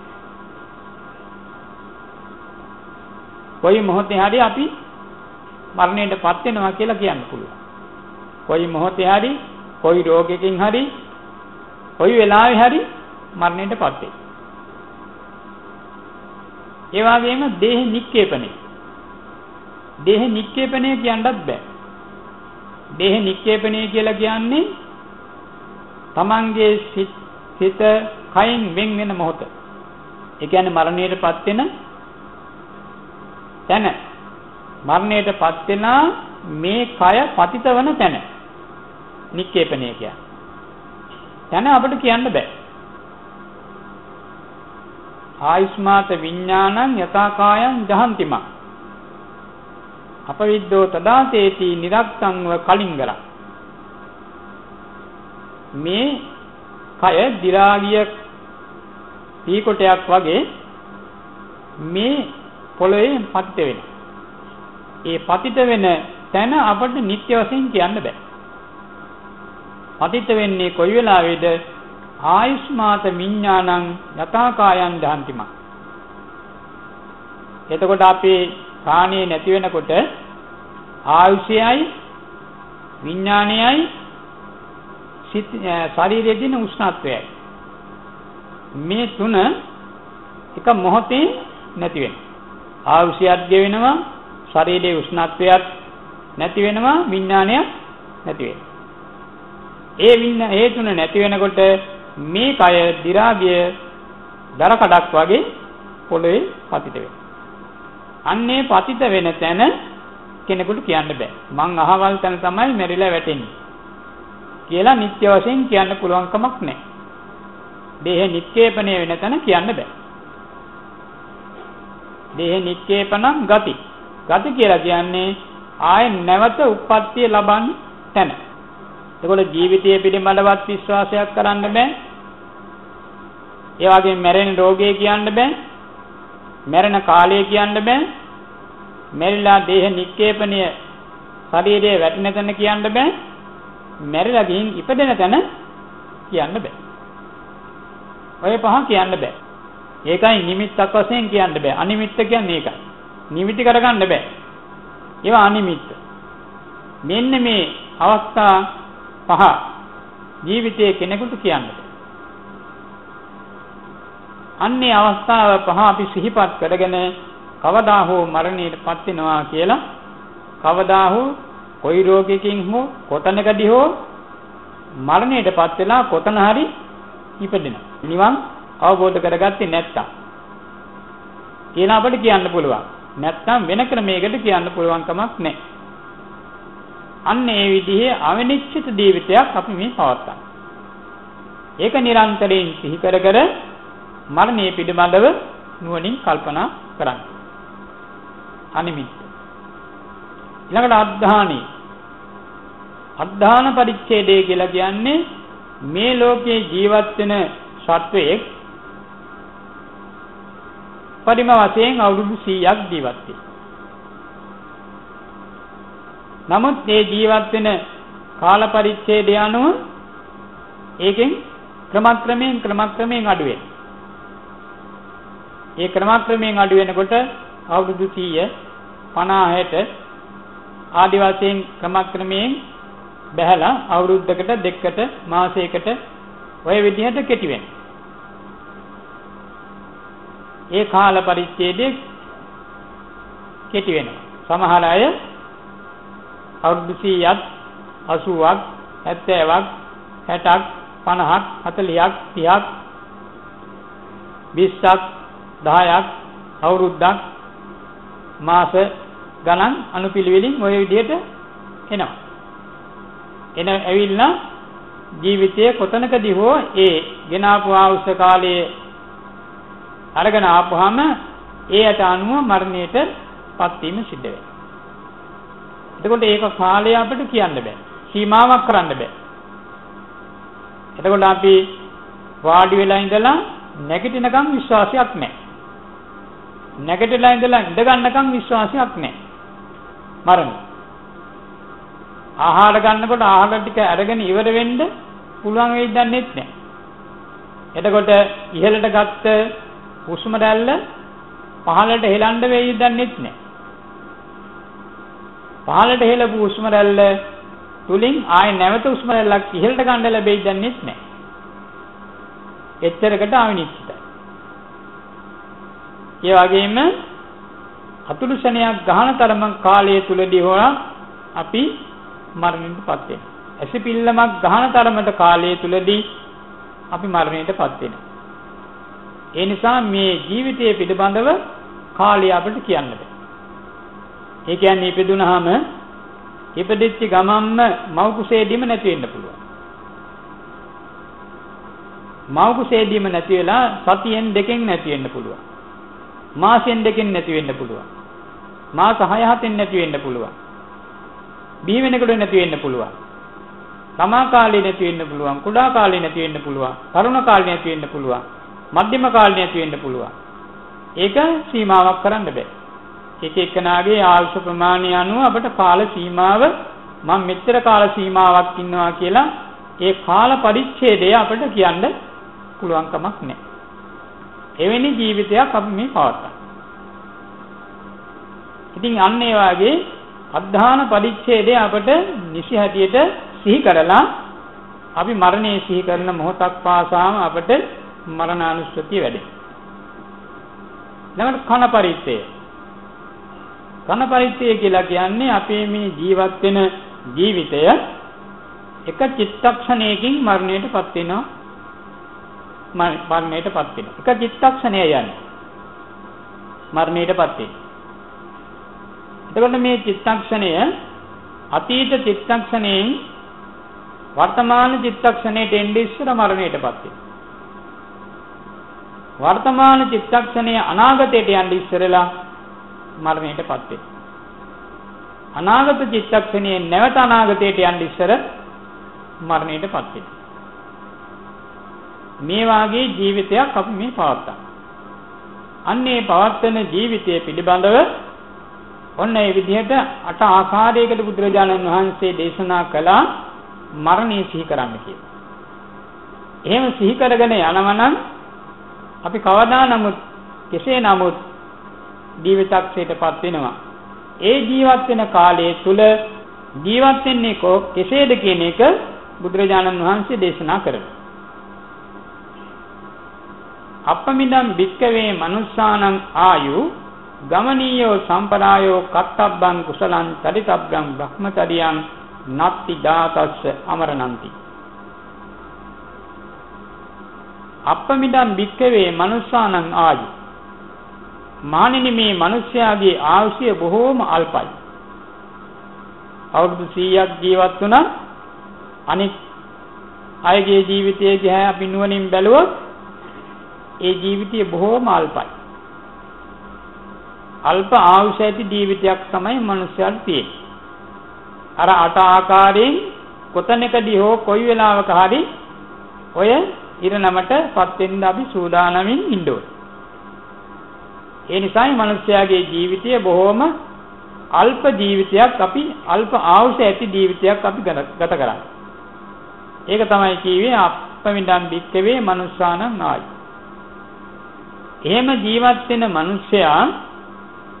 A: කොයි මොහොතේ හරි අපි මරණයටපත් වෙනවා කියලා කියන්න පුළුවන්. කොයි මොහොතේ හරි, කොයි රෝගයකින් හරි, කොයි වෙලාවෙ හරි මරණයටපත් වෙයි. ඒ වගේම දේහ නික්කේපණය. දේහ නික්කේපණය කියන්නත් බෑ. දේහ නික්කේපණය කියලා කියන්නේ තමන්ගේ සිත කයින් වෙන් වෙන මොහොත. ඒ කියන්නේ මරණයටපත් වෙන තැන. මරණයටපත් වෙනා මේ කය පතිත වන තැන නික්කේපණය කියන්නේ. තැන අපිට කියන්න බෑ. ආයුෂ්මාත විඥානං යථාකායං ජහන්තිම අපවිද්දෝ තදාතේති නිරක්තංව කලින්ගරං. මේ කය දි รา ගිය පීකොටයක් වගේ මේ පොළොවේ පතිත වෙනවා. ඒ පතිත වෙන තැන අපිට නිත්‍ය වශයෙන් කියන්න බෑ. පතිත වෙන්නේ කොයි වෙලාවේද? ආයුෂ්මාත විඥානං යථාකායං දහන්තිම. එතකොට අපේ ප්‍රාණය නැති වෙනකොට ආයුෂයයි විඥානයයි ශරීරයේ දින උෂ්ණත්වයයි මේ තුන එක මොහොතේ නැති වෙනවා. ආයුෂයත් ගෙවෙනවා, ශරීරයේ උෂ්ණත්වයත් නැති වෙනවා, විඥානයත් නැති වෙනවා. ඒ තුන නැති වෙනකොට මේ කය දි รา ගිය දර කඩක් වගේ පොළවේ පතිත වෙනවා. අන්නේ පතිත වෙන තැන කෙනෙකුට කියන්න බෑ. මං අහවල් තැන තමයි මෙරිලා වැටෙන්නේ කියලා නිත්‍ය වශයෙන් කියන්න පුළුවන් කමක් නැහැ. දේහ නික්කේපණය වෙන තැන කියන්න බෑ. දේහ නික්කේපණං ගති. ගති කියලා කියන්නේ ආය නැවත උප්පත්තිය ලබන තැන. එතකොට ජීවිතයේ පිළිබඳවත් විශ්වාසයක් කරන්න බෑ. ඒ වගේම මැරෙන රෝගය කියන්න බෑ. මැරෙන කාලය කියන්න බෑ. මැරිලා දේහ නික්කේපණය ශරීරයේ වැටෙන තැන කියන්න බෑ. මැරිලා ගින් ඉපදෙන තැන කියන්න බෑ. ඔය පහ කියන්න බෑ. ඒකයි නිමිත්තක් වශයෙන් කියන්න බෑ. අනිමිත්ත කියන්නේ ඒකයි. නිමිති කරගන්න බෑ. ඒවා අනිමිත්ත. මෙන්න මේ අවස්ථා පහ ජීවිතයේ කෙනෙකුට කියන්න බෑ. අන්නේ අවස්ථාව පහ අපි සිහිපත් කරගෙන කවදා හෝ මරණයටපත් වෙනවා කියලා කවදා හෝ කොයි රෝගයකින් හෝ කොතනකදී හෝ මරණයටපත් වෙලා කොතන හරි ඉපදෙනවා. නිවන් අවබෝධ කරගත්තේ නැත්තම් කියලා අපිට කියන්න පුළුවන්. නැත්තම් වෙන ක්‍රමයකට කියන්න පුළුවන් කමක් නැහැ. අන්න ඒ විදිහේ අවිනිශ්චිත ජීවිතයක් අපි මේ පවත්වනවා. ඒක නිරන්තරයෙන් සිහි කර කර මරණය පිළිබඳව නුවණින් කල්පනා කරන්න. අනිමිත්ත. ඊළඟට අද්ධානී. අද්ධාන පරිච්ඡේදය කියලා කියන්නේ මේ ලෝකේ ජීවත් වෙන සත්වයෙක් පරිම වශයෙන් අවුරුදු 100ක් ජීවත් වෙයි. නමුත් මේ ජීවත් වෙන කාල පරිච්ඡේදය අනුව ඒකෙන් ක්‍රමක්‍රමයෙන් අඩු වෙනවා. ඒ ක්‍රමක්‍රමයෙන් අඩු වෙනකොට අවුරුදු 100 50 60 ආදි වශයෙන් ක්‍රමක්‍රමයෙන් බහැලා අවුරුද්දකට දෙකකට මාසයකට ඔය විදිහට කෙටි වෙනවා. ඒ කාල පරිච්ඡේදයේ කෙටි වෙනවා. සමහර අය අවුරුදු 100ක් 80ක් 70ක් 60ක් 50ක් 40ක් 30ක් 20ක් 10ක් අවුරුද්දක් මාස ගණන් අනුපිළිවෙලින් ওই විදිහට එනවා. එන ඇවිල්ලා ජීවිතයේ කොතනකදී හෝ ඒ ගෙන ආපු ආයුෂ කාලයේ අරගෙන ආපුවාම ඒයට අනුව මරණයටපත් වීම සිද්ධ වෙනවා. එතකොට ඒක කාලය අපිට කියන්න බෑ. සීමාවක් කරන්න බෑ. එතකොට අපි වාඩි වෙලා ඉඳලා නැගිටිනකම් විශ්වාසයක් නැහැ. නැගිටලා ඉඳලා ඉඳ ගන්නකම් විශ්වාසයක් නැහැ. මරණ. ආහාර ගන්නකොට ආහාර ටික අරගෙන ඉවර වෙන්න පුළුවන් වෙයිද දන්නේ නැහැ. එතකොට ඉහළට ගත්ත හුස්ම රැල්ල පහළට හෙලන්න වෙයිද දන්නේ නැහැ. පහළට හෙලපු හුස්ම රැල්ල තුලින් ආයේ නැවත හුස්ම රැල්ලක් ඉහළට ගන්න ලැබෙයිද දන්නේ නැහැ. එච්චරකට අවිනිශ්චිතයි. ඒ වගේම අතුරු ශණයක් ගහන තරම කාලය තුලදී හොරා අපි මරණයටපත් වෙනවා. ඇසිපිල්ලමක් ගහන තරමට කාලය තුලදී අපි මරණයටපත් වෙනවා. ඒ නිසා මේ ජීවිතයේ පිළිබඳව කාලය අපිට කියන්න බෑ. ඒ කියන්නේ ඉපදුනහම ඉපදෙච්ච ගමන්ම මව් කුසේදීම නැති වෙන්න පුළුවන්. මව් කුසේදීම නැති වෙලා සතියෙන් දෙකෙන් නැති වෙන්න පුළුවන්. මාසෙන් දෙකෙන් නැති වෙන්න පුළුවන්. මාස 6-7න් නැති වෙන්න පුළුවන්. බිහි වෙනකොට නැති වෙන්න පුළුවන්. තමා කාලේ නැති වෙන්න පුළුවන්. කුඩා කාලේ නැති වෙන්න පුළුවන්. තරුණ කාලේ නැති වෙන්න පුළුවන්. මධ්‍යම කාලේ නැති වෙන්න පුළුවන්. ඒක සීමාවක් කරන්න බෑ. එක එකනාගේ ආයුෂ ප්‍රමාණය අනුව අපට කාල සීමාව මම මෙච්චර කාල සීමාවක් ඉන්නවා කියලා ඒ කාල පරිච්ඡේදය අපිට කියන්න පුළුවන් කමක් නැහැ. එවැනි ජීවිතයක් අපි මේ පවත්වනවා. ඉතින් අන්න ඒ වාගේ අද්ධාන පරිච්ඡේදය අපට නිසි හැටියට සිහි කරලා අපි මරණය සිහි කරන මොහොතක් පාසාම අපට මරණානුස්සතිය වැඩේ. ඊළඟට කන පරිච්ඡේදය. කන පරිච්ඡේදය කියලා කියන්නේ අපේ මේ ජීවත් වෙන ජීවිතය එක චිත්තක්ෂණයකින් මරණයටපත් වෙනවා. මරණයටපත් වෙනවා. එක චිත්තක්ෂණය යන්නේ මරණයටපත් වෙනවා. එතකොට මේ චිත්තක්ෂණය අතීත චිත්තක්ෂණයෙන් වර්තමාන චිත්තක්ෂණයට එන්නේ ඉස්සර මරණයටපත් වෙනවා. වර්තමාන චිත්තක්ෂණය අනාගතයට යන්නේ ඉස්සරලා මරණයටපත් වෙනවා. අනාගත චිත්තක්ෂණය නැවත අනාගතයට යන්නේ ඉස්සර මරණයටපත් වෙනවා. මේ වාගේ ජීවිතයක් අපි මේ පවත්තා. අන්නේ පවත්වන ජීවිතය පිළිබඳව ඔන්න ඒ විදිහට 8 ආකාරයකට බුදුරජාණන් වහන්සේ දේශනා කළා මරණය සිහි කරන්න කියලා. එහෙම සිහි කරගෙන යනවනම් අපි කවදා නමුත් කෙසේ නමුත් ජීවිතක්ෂයටපත් වෙනවා. ඒ ජීවත් වෙන කාලය තුල ජීවත් වෙන්නේ කෙසේද කියන එක බුදුරජාණන් වහන්සේ දේශනා කරනවා. අපමිදම් භික්කවේ මනුස්සානං ආයු ගමනීයෝ සම්පරායෝ කත්තබ්බං කුසලං චරිතබ්බං බ්‍රහ්මචරියං නත්ති දාතස්ස අමරණන්ති. අපමිදම් භික්කවේ මනුස්සානං ආයු මානිනි මේ මිනිස්යාගේ ආයුෂය බොහෝම අල්පයි. අවුරුදු 100ක් ජීවත් වුණා අනිත් අයගේ ජීවිතය දිහා අපි නුවණින් බැලුවොත් ඒ ජීවිතය බොහෝම අල්පයි. අල්ප ආයුෂ ඇති ජීවිතයක් තමයි මිනිස්යාට තියෙන්නේ. අර 8 ආකාරයෙන් කොතැනකදී හෝ කොයි වෙලාවක හරි ඔය ඉරණමටපත් වෙන්න අපි සූදානමින් ඉන්න ඕනේ. ඒ නිසායි මිනිස්යාගේ ජීවිතය බොහෝම අල්ප ජීවිතයක් අපි අල්ප ආයුෂ ඇති ජීවිතයක් අපි ගත කරන්නේ. ඒක තමයි කියවේ අපමිදම් භික්කවේ මනුස්සානං ආයු. එහෙම ජීවත් වෙන මිනිසයා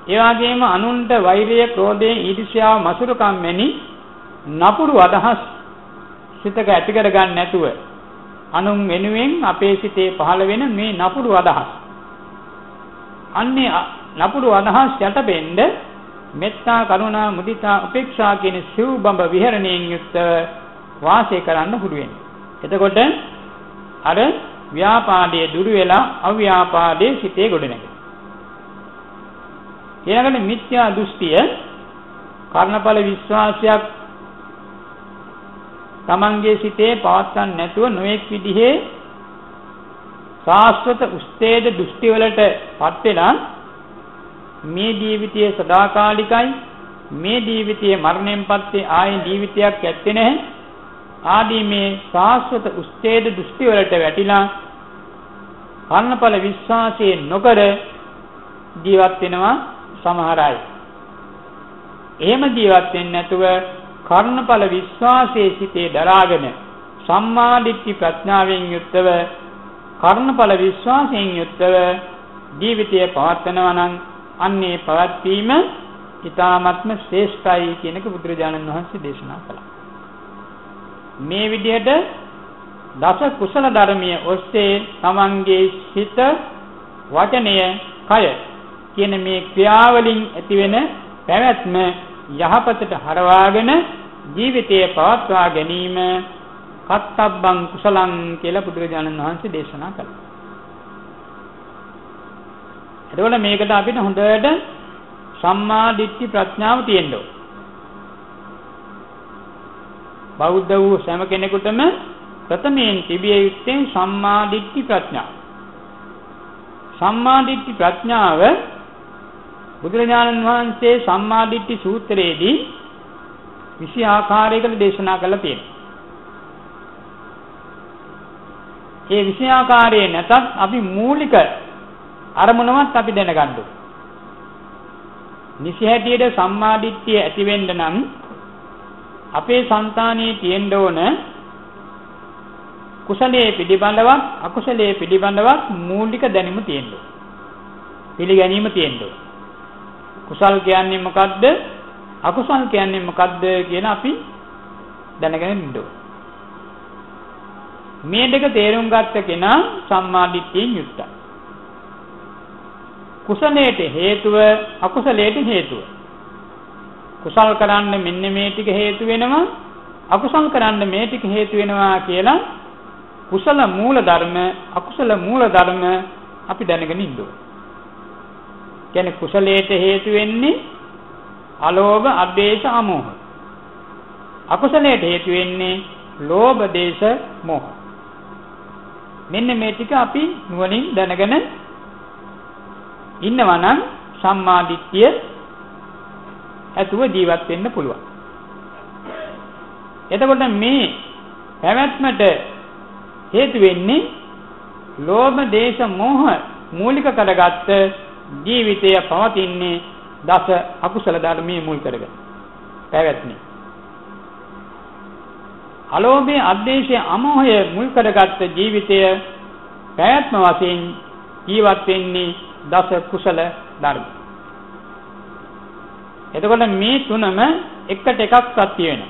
A: ඒ වගේම අනුන්ට වෛරය, ක්‍රෝධය, ඊර්ෂ්‍යාව, මසුරුකම් වැනි නපුරු අදහස් සිතක ඇති කර ගන්න නැතුව අනුන් වෙනුවෙන් අපේ සිතේ පහළ වෙන මේ නපුරු අදහස්. අන්නේ නපුරු අදහස් යටපෙන්න මෙත්තා, කරුණා, මුදිතා, උපේක්ෂා කියන සිව් බඹ විහරණයෙන් යුක්ත වාසය කරන්න පුරු වෙන්න. එතකොට අර ව්‍යාපාදයේ දුරු වෙලා අව්‍යාපාදයේ සිතේ ගොඩනැගෙනවා. ඊළඟට මිත්‍යා දෘෂ්ටිය කර්ණඵල විශ්වාසයක් තමන්ගේ සිතේ පවත්වන්න නැතුව නොඑක් විදිහේ සාස්වත උස්තේජ දෘෂ්ටි වලටපත් වෙලා මේ ජීවිතයේ සදාකාලිකයි, මේ ජීවිතයේ මරණයෙන් පස්සේ ආයේ ජීවිතයක් ඇත්තේ නැහැ ආදී මේ සාස්වත උස්තේජ දෘෂ්ටි වලට වැටිලා කර්ණඵල විශ්වාසයේ නොකර ජීවත් වෙනවා සමහර අය. එහෙම ජීවත් වෙන්නේ නැතුව කර්ණඵල විශ්වාසයේ සිටේ දරාගෙන සම්මා දිට්ඨි ප්‍රඥාවෙන් යුක්තව කර්ණඵල විශ්වාසයෙන් යුක්තව ජීවිතය පවත්වනවා නම් අන්නේ පවත්වීම ඊ타ත්ම ශ්‍රේෂ්ඨයි කියන එක බුදුරජාණන් වහන්සේ දේශනා කළා. මේ විදිහට දස කුසල ධර්මයේ ඔස්සේ තමන්ගේ සිත, වචනය, කය කියන මේ ක්‍රියාවලින් ඇතිවෙන පැවැත්ම යහපතට හරවාගෙන ජීවිතය පවත්වා ගැනීම කත්තබ්බං කුසලං කියලා බුදුරජාණන් වහන්සේ දේශනා කළා. එතකොට මේකට අපිට හොඳට සම්මා දිට්ඨි ප්‍රඥාව තියෙන්න ඕන. බෞද්ධ වූ සෑම කෙනෙකුටම ප්‍රථමයෙන් තිබිය යුත්තේ සම්මා දිට්ඨි ප්‍රඥාව. සම්මා දිට්ඨි ප්‍රඥාව බුදුරජාණන් වහන්සේ සම්මා දිට්ඨි සූත්‍රයේදී 20 ආකාරයකට දේශනා කළා තියෙනවා. ඒ 20 ආකාරයේ නැතත් අපි මූලික අරමුණවත් අපි දැනගන්න ඕනේ. නිසිහැටියට සම්මා දිට්ඨිය ඇති වෙන්න නම් අපේ సంతානයේ තියෙන්න ඕන කුසලයේ පිළිබඳවත් අකුසලයේ පිළිබඳවත් මූලික දැනීම තියෙන්න ඕන. පිළිගැනීම තියෙන්න ඕන. කුසල් කියන්නේ මොකද්ද? අකුසල් කියන්නේ මොකද්ද කියන අපි දැනගෙන ඉන්න ඕන. මේ දෙක තේරුම් ගත්ත කෙනා සම්මා දිට්ඨියෙන් යුක්තයි. කුසලයට හේතුව අකුසලයට හේතුව. කුසල් කරන්න මෙන්න මේ ටික හේතු වෙනවා, අකුසල් කරන්න මේ ටික හේතු වෙනවා කියලා කුසල මූල ධර්ම, අකුසල මූල ධර්ම අපි දැනගෙන ඉන්න ඕනේ. කියන්නේ කුසලයට හේතු වෙන්නේ අලෝභ, අද්වේෂ, අමෝහ. අකුසලයට හේතු වෙන්නේ ලෝභ, දේශ, මෝහ. මෙන්න මේ ටික අපි නුවණින් දැනගෙන ඉන්නවා නම් සම්මා දිට්ඨිය ඇතුව ජීවත් වෙන්න පුළුවන්. එතකොට මේ පැවැත්මට හේතු වෙන්නේ ලෝභ, දේශ, මෝහ මූලික කරගත්ත ජීවිතය පවතින්නේ දස අකුසල ධර්මයේ මුල් කරගෙන පැවැත්මේ. අලෝභය, අද්වේෂය, අමෝහය මුල් කරගත්ත ජීවිතය පැවැත්ම වශයෙන් ජීවත් වෙන්නේ දස කුසල ධර්ම. එතකොට මේ තුනම එකට එකක් සත්‍ය වෙනවා.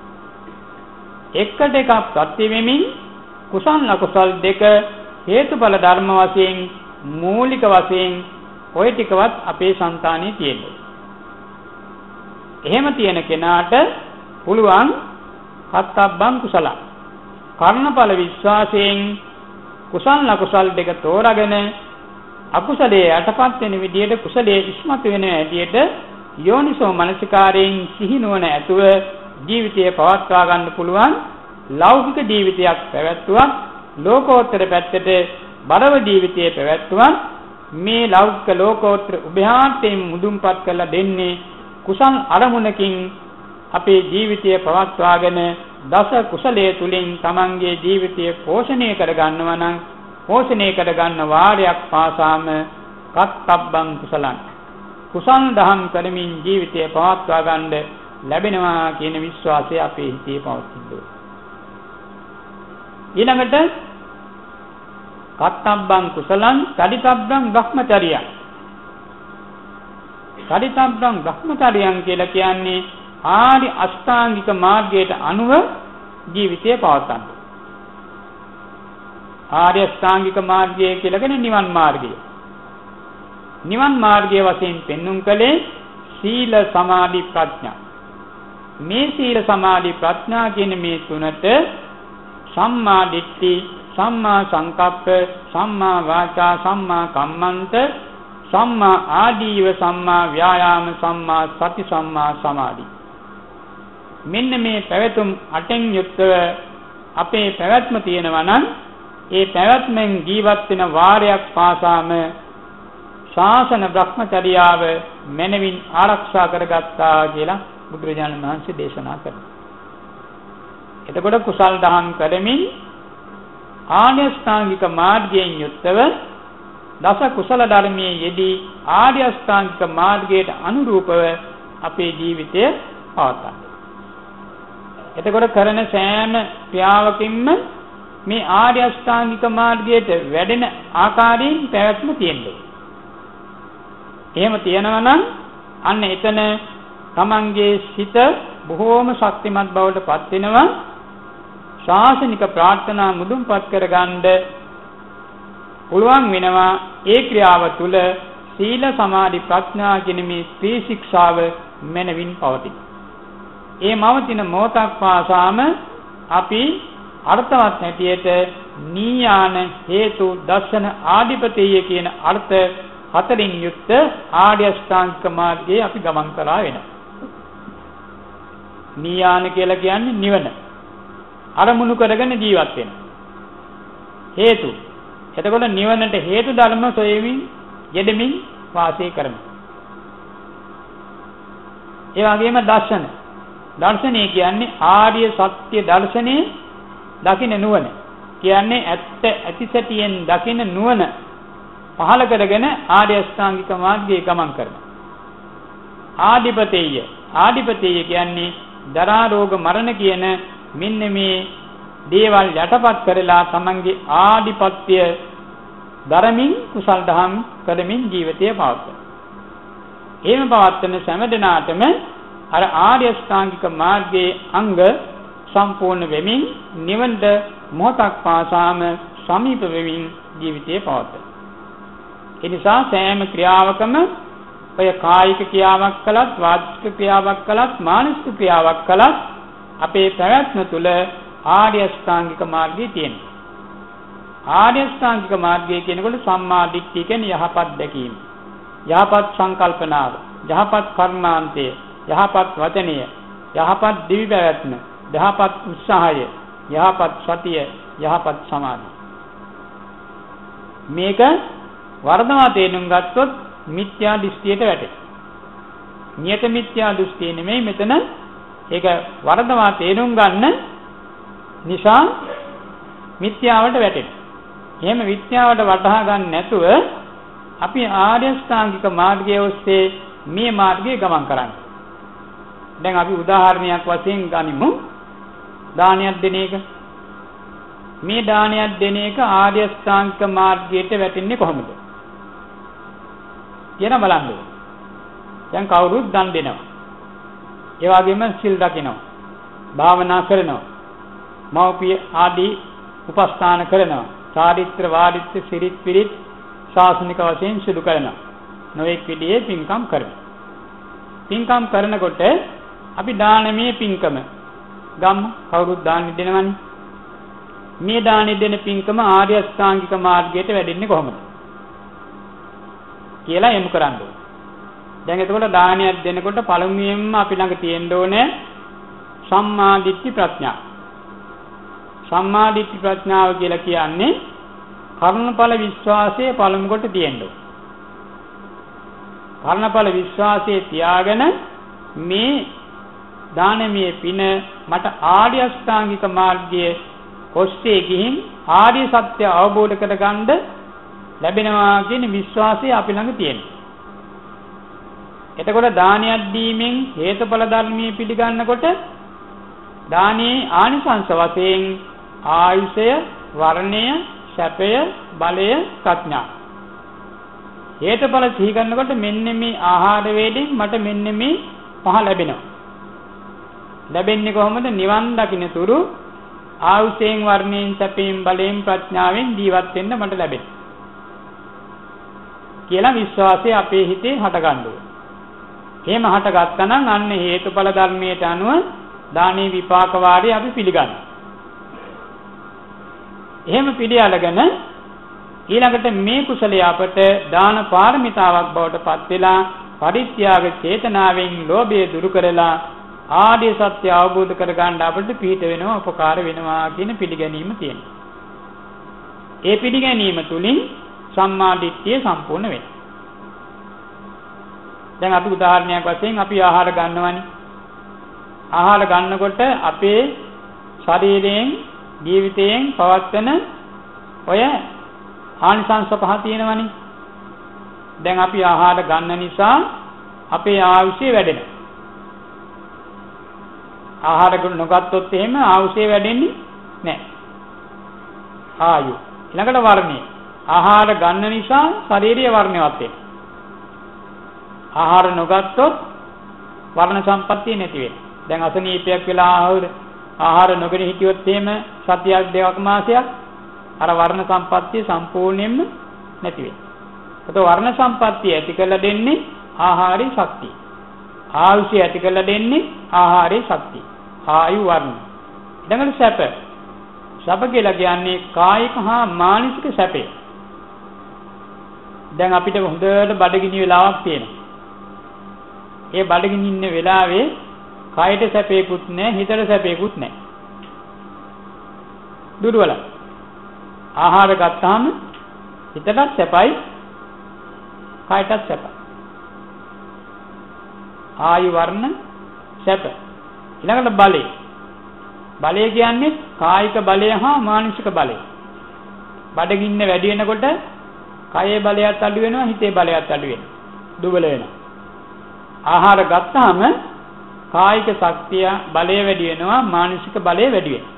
A: එකට එකක් සත්‍ය වෙමින් කුසල් අකුසල් දෙක හේතුඵල ධර්ම වශයෙන් මූලික වශයෙන් ඔය ටිකවත් අපේ సంతානෙ තියෙනවා. එහෙම තියෙන කෙනාට පුළුවන් කත්තබ්බං කුසලං කර්ණඵල විශ්වාසයෙන් කුසල් අකුසල් දෙක තෝරාගෙන අකුසලයේ යටපත් වෙන විදියට කුසලයේ ඉස්මතු වෙන විදියට යෝනිසෝ මනසිකාරයෙන් සිහිනුවන ඇතුව ජීවිතය පවත්වා ගන්න පුළුවන්. ලෞකික ජීවිතයක් පැවැත්වුවත් ලෝකෝත්තර පැත්තට බරව ජීවිතයේ පැවැත්වුවත් මේ ලෞකික ලෝකෝත්තර උභයාන්තයෙන් මුදුන්පත් කරලා දෙන්නේ කුසල් අරමුණකින් අපේ ජීවිතය පවත්වාගෙන දස කුසලයේ තුලින් තමන්ගේ ජීවිතය පෝෂණය කර ගන්නවා නම් පෝෂණය කර ගන්න වාරයක් පාසාම කත්තබ්බං කුසලං කුසල් දහම් කරමින් ජීවිතය පවත්වා ගන්න ලැබෙනවා කියන විශ්වාසය අපේ හිතේ පවතිනවා. ඊළඟට කත්තබ්බං කුසලං තදිතබ්බං බ්‍රහ්මචර්යං චරිතබ්බං බ්‍රහ්මචර්යයන් කියලා කියන්නේ ආර්ය අෂ්ටාංගික මාර්ගයට අනුව ජීවිතය පවත්වන්න. ආර්ය අෂ්ටාංගික මාර්ගය කියලා කියන්නේ නිවන් මාර්ගය. නිවන් මාර්ගයේ වශයෙන් පෙන්눔 කළේ සීල සමාධි ප්‍රඥා. මේ සීල සමාධි ප්‍රඥා කියන මේ තුනට සම්මා දිට්ඨි, සම්මා සංකප්ප, සම්මා වාචා, සම්මා කම්මන්ත, සම්මා ආජීව, සම්මා ව්‍යායාම, සම්මා සති, සම්මා සමාධි. මෙන්න මේ පැවතුම් අටෙන් යුක්තව අපේ පැවැත්ම තියෙනවා නම් ඒ පැවැත්මෙන් ජීවත් වෙන වාරයක් පාසාම ශාසන බ්‍රහ්මචර්යාව මනවින් ආරක්ෂා කරගත්තා කියලා බුදුරජාණන් වහන්සේ දේශනා කරනවා. එතකොට කුසල් දහම් කරමින් ආර්ය අෂ්ටාංගික මාර්ගයෙන් යුක්තව දස කුසල ධර්මයේ යෙදී ආර්ය අෂ්ටාංගික මාර්ගයට අනුරූපව අපේ ජීවිතය පවත්වන්න. එතකොට කරන සෑම ක්‍රියාවකින්ම මේ ආර්ය අෂ්ටාංගික මාර්ගයට වැඩෙන ආකාරයෙන් පැවැත්ම තියෙනවා. එහෙම තියෙනවා නම් අන්න එතන තමන්ගේ සිත බොහෝම ශක්තිමත් බවට පත් වෙනවා. ශාසනික ප්‍රාර්ථනා මුදුන්පත් කරගන්න පුළුවන් වෙනවා. ඒ ක්‍රියාව තුළ සීල සමාධි ප්‍රඥා කියන මේ ත්‍රි ශික්ෂාව මනවින් පවතින. ඒ මවතින මොහොතක් පාසාම අපි අර්ථවත් හැටියට නීයාන හේතු දර්ශන ආධිපතිය කියන අර්ථ හතරින් යුක්ත ආර්ය අෂ්ටාංගික මාර්ගයේ අපි ගමන් කරා වෙනවා. නීයාන කියලා කියන්නේ නිවන. අරමුණු කරගෙන ජීවත් වෙන. හේතු. එතකොට නිවනට හේතු ධර්ම සොයමින් යෙදෙමින් වාසය කරනවා. ඒ වගේම දර්ශන. දර්ශනය කියන්නේ ආර්ය සත්‍ය දර්ශනේ දකින්න නුවණ. කියන්නේ ඇත්ත ඇතිසැටියෙන් දකින්න නුවණ පහළ කරගෙන ආර්ය අෂ්ටාංගික මාර්ගයේ ගමන් කරනවා. ආධිපතේය. ආධිපතේය කියන්නේ දරා රෝග මරණ කියන මෙන්න මේ දේවල් යටපත් කරලා තමන්ගේ ආධිපත්‍ය ධර්මින් කුසල් දහම් කරමින් ජීවිතය පවත්වන. එහෙම පවත්වන සෑම දිනාටම අර ආර්ය අෂ්ටාංගික මාර්ගයේ අංග සම්පූර්ණ වෙමින් නිවනට මොහොතක් පාසාම සමීප වෙමින් ජීවිතය පවත්වන. ඒ නිසා සෑම ක්‍රියාවකම ඔය කායික ක්‍රියාවක් කළත්, වාචික ක්‍රියාවක් කළත්, මානසික ක්‍රියාවක් කළත් අපේ පැවැත්ම තුළ ආර්ය අෂ්ටාංගික මාර්ගය තියෙනවා. ආර්ය අෂ්ටාංගික මාර්ගය කියනකොට සම්මා දිට්ඨිය කියන්නේ යහපත් දැකීම, යහපත් සංකල්පනාව, යහපත් කර්මාන්තය, යහපත් වචනය, යහපත් දිවි පැවැත්ම, යහපත් උත්සාහය, යහපත් සතිය, යහපත් සමාධිය. මේක වර්ධවා තේරුම් ගත්තොත් මිත්‍යා දෘෂ්ටියට වැටෙනවා. නියත මිත්‍යා දෘෂ්ටිය නෙමෙයි මෙතන. ඒක වර්ධවා තේරුම් ගන්න නිසා මිත්‍යාවට වැටෙනවා. එහෙම මිත්‍යාවට වටහා ගන්න නැතුව අපි ආර්ය අෂ්ටාංගික මාර්ගයේ ඔස්සේ මේ මාර්ගයේ ගමන් කරන්නේ. දැන් අපි උදාහරණයක් වශයෙන් ගනිමු. දානයක් දෙන එක. මේ දානයක් දෙන එක ආර්ය අෂ්ටාංගික මාර්ගයට වැටෙන්නේ කොහොමද? කියන බලන්න. දැන් කවුරුත් දන් දෙනවා. ඒ වගේම සිල් රකින්නවා. භාවනා කරනවා. මෞපිය ආදී උපස්ථාන කරනවා. චාරිත්‍ර වාරිත්‍ර සිරිත් පිරිත් ශාසනික වශයෙන් සිදු කරනවා. නොඑක් විදිහේ පින්කම් කරනවා. පින්කම් කරනකොට අපි දානමය පින්කම ගම් කවුරුත් දාන දෙනවනේ. මේ දානෙ දෙන පින්කම ආර්ය අෂ්ටාංගික මාර්ගයට වැඩෙන්නේ කොහොමද කියලා යොමු කරන්න ඕනේ. දැන් එතකොට දානයක් දෙනකොට පළමුවෙන්ම අපි ළඟ තියෙන්න ඕනේ සම්මා දිට්ඨි ප්‍රඥා. සම්මා දිට්ඨි ප්‍රඥාව කියලා කියන්නේ කර්ණඵල විශ්වාසයේ පළමු කොට තියෙන්න ඕනේ. කර්ණඵල විශ්වාසයේ තියාගෙන මේ දානමය පින මට ආර්ය අෂ්ටාංගික මාර්ගයේ ඔස්සේ ගිහින් ආර්ය සත්‍ය අවබෝධ කරගන්න ලැබෙනවා කියන විශ්වාසය අපි ළඟ තියෙනවා. එතකොට දානයක් දීමෙන් හේතුඵල ධර්මයේ පිළිගන්නකොට දානයේ ආනිසංස වශයෙන් ආයුෂය, වර්ණය, සැපය, බලය, ප්‍රඥා. හේතුඵල සිහි කරනකොට මෙන්න මේ ආහාර වේලෙන් මට මෙන්න මේ පහ ලැබෙනවා. ලැබෙන්නේ කොහොමද? නිවන් දකින්න තුරු ආයුෂයෙන් වර්ණයෙන් සැපයෙන් බලයෙන් ප්‍රඥාවෙන් ජීවත් වෙන්න මට ලැබෙනවා කියලා විශ්වාසය අපේ හිතේ හට ගන්න ඕනේ. එහෙම හටගත්තා නම් අන්න හේතුඵල ධර්මයට අනුව දානේ විපාක වාරය අපි පිළිගන්නවා. එහෙම පිළිඅලගෙන ඊළඟට මේ කුසලයේ අපට දාන පාරමිතාවක් බවට පත් වෙලා පරිත්‍යාග චේතනාවෙන් ලෝභය දුරු කරලා ආර්ය සත්‍ය අවබෝධ කරගන්න අපට පිහිට වෙනවා, උපකාර වෙනවා කියන පිළිගැනීම තියෙනවා. ඒ පිළිගැනීම තුලින් සම්මා දිට්ඨිය සම්පූර්ණ වෙනවා. දැන් අපි උදාහරණයක් වශයෙන් අපි ආහාර ගන්නවනේ. ආහාර ගන්නකොට අපේ ශරීරයෙන් ජීවිතයෙන් පවත්වන ඔය ආනිසංස පහ තියෙනවනේ. දැන් අපි ආහාර ගන්න නිසා අපේ ආයුෂය වැඩෙනවා. ආහාර නොගත්තොත් එහෙම ආයුෂය වැඩෙන්නේ නැහැ. ආයු. ඊළඟට වර්ණය. ආහාර ගන්න නිසා ශාරීරික වර්ණවත් වෙනවා. ආහාර නොගත්තොත් වර්ණ සම්පත්තිය නැති වෙනවා. දැන් අසනීපයක් වෙලා ආහාර නොගෙන හිටියොත් එහෙම සතියක් දෙකක් මාසයක් අර වර්ණ සම්පත්තිය සම්පූර්ණයෙන්ම නැති වෙනවා. ඒතකොට වර්ණ සම්පත්තිය ඇති කරලා දෙන්නේ ආහාරී ශක්තිය. ආයුෂය ඇති කරලා දෙන්නේ ආහාරී ශක්තිය. ආයු වර්ණ. ඊළඟට සැප. සැප කියලා කියන්නේ කායික හා මානසික සැපය. දැන් අපිට හොඳට බඩගිනි වෙලාවක් තියෙනවා. ඒ බඩගිනි ඉන්න වෙලාවේ කායට සැපේකුත් නැහැ, හිතට සැපේකුත් නැහැ. දුර්වලයි. ආහාර ගත්තාම හිතටත් සැපයි, කායටත් සැපයි. ආයු වර්ණ සැප. ඊළඟට බලය. බලය කියන්නේ කායික බලය හා මානසික බලය. බඩගින්න වැඩි වෙනකොට කායේ බලයත් අඩු වෙනවා, හිතේ බලයත් අඩු වෙනවා. දුබල වෙනවා. ආහාර ගත්තාම කායික ශක්තිය බලය වැඩි වෙනවා, මානසික බලය වැඩි වෙනවා.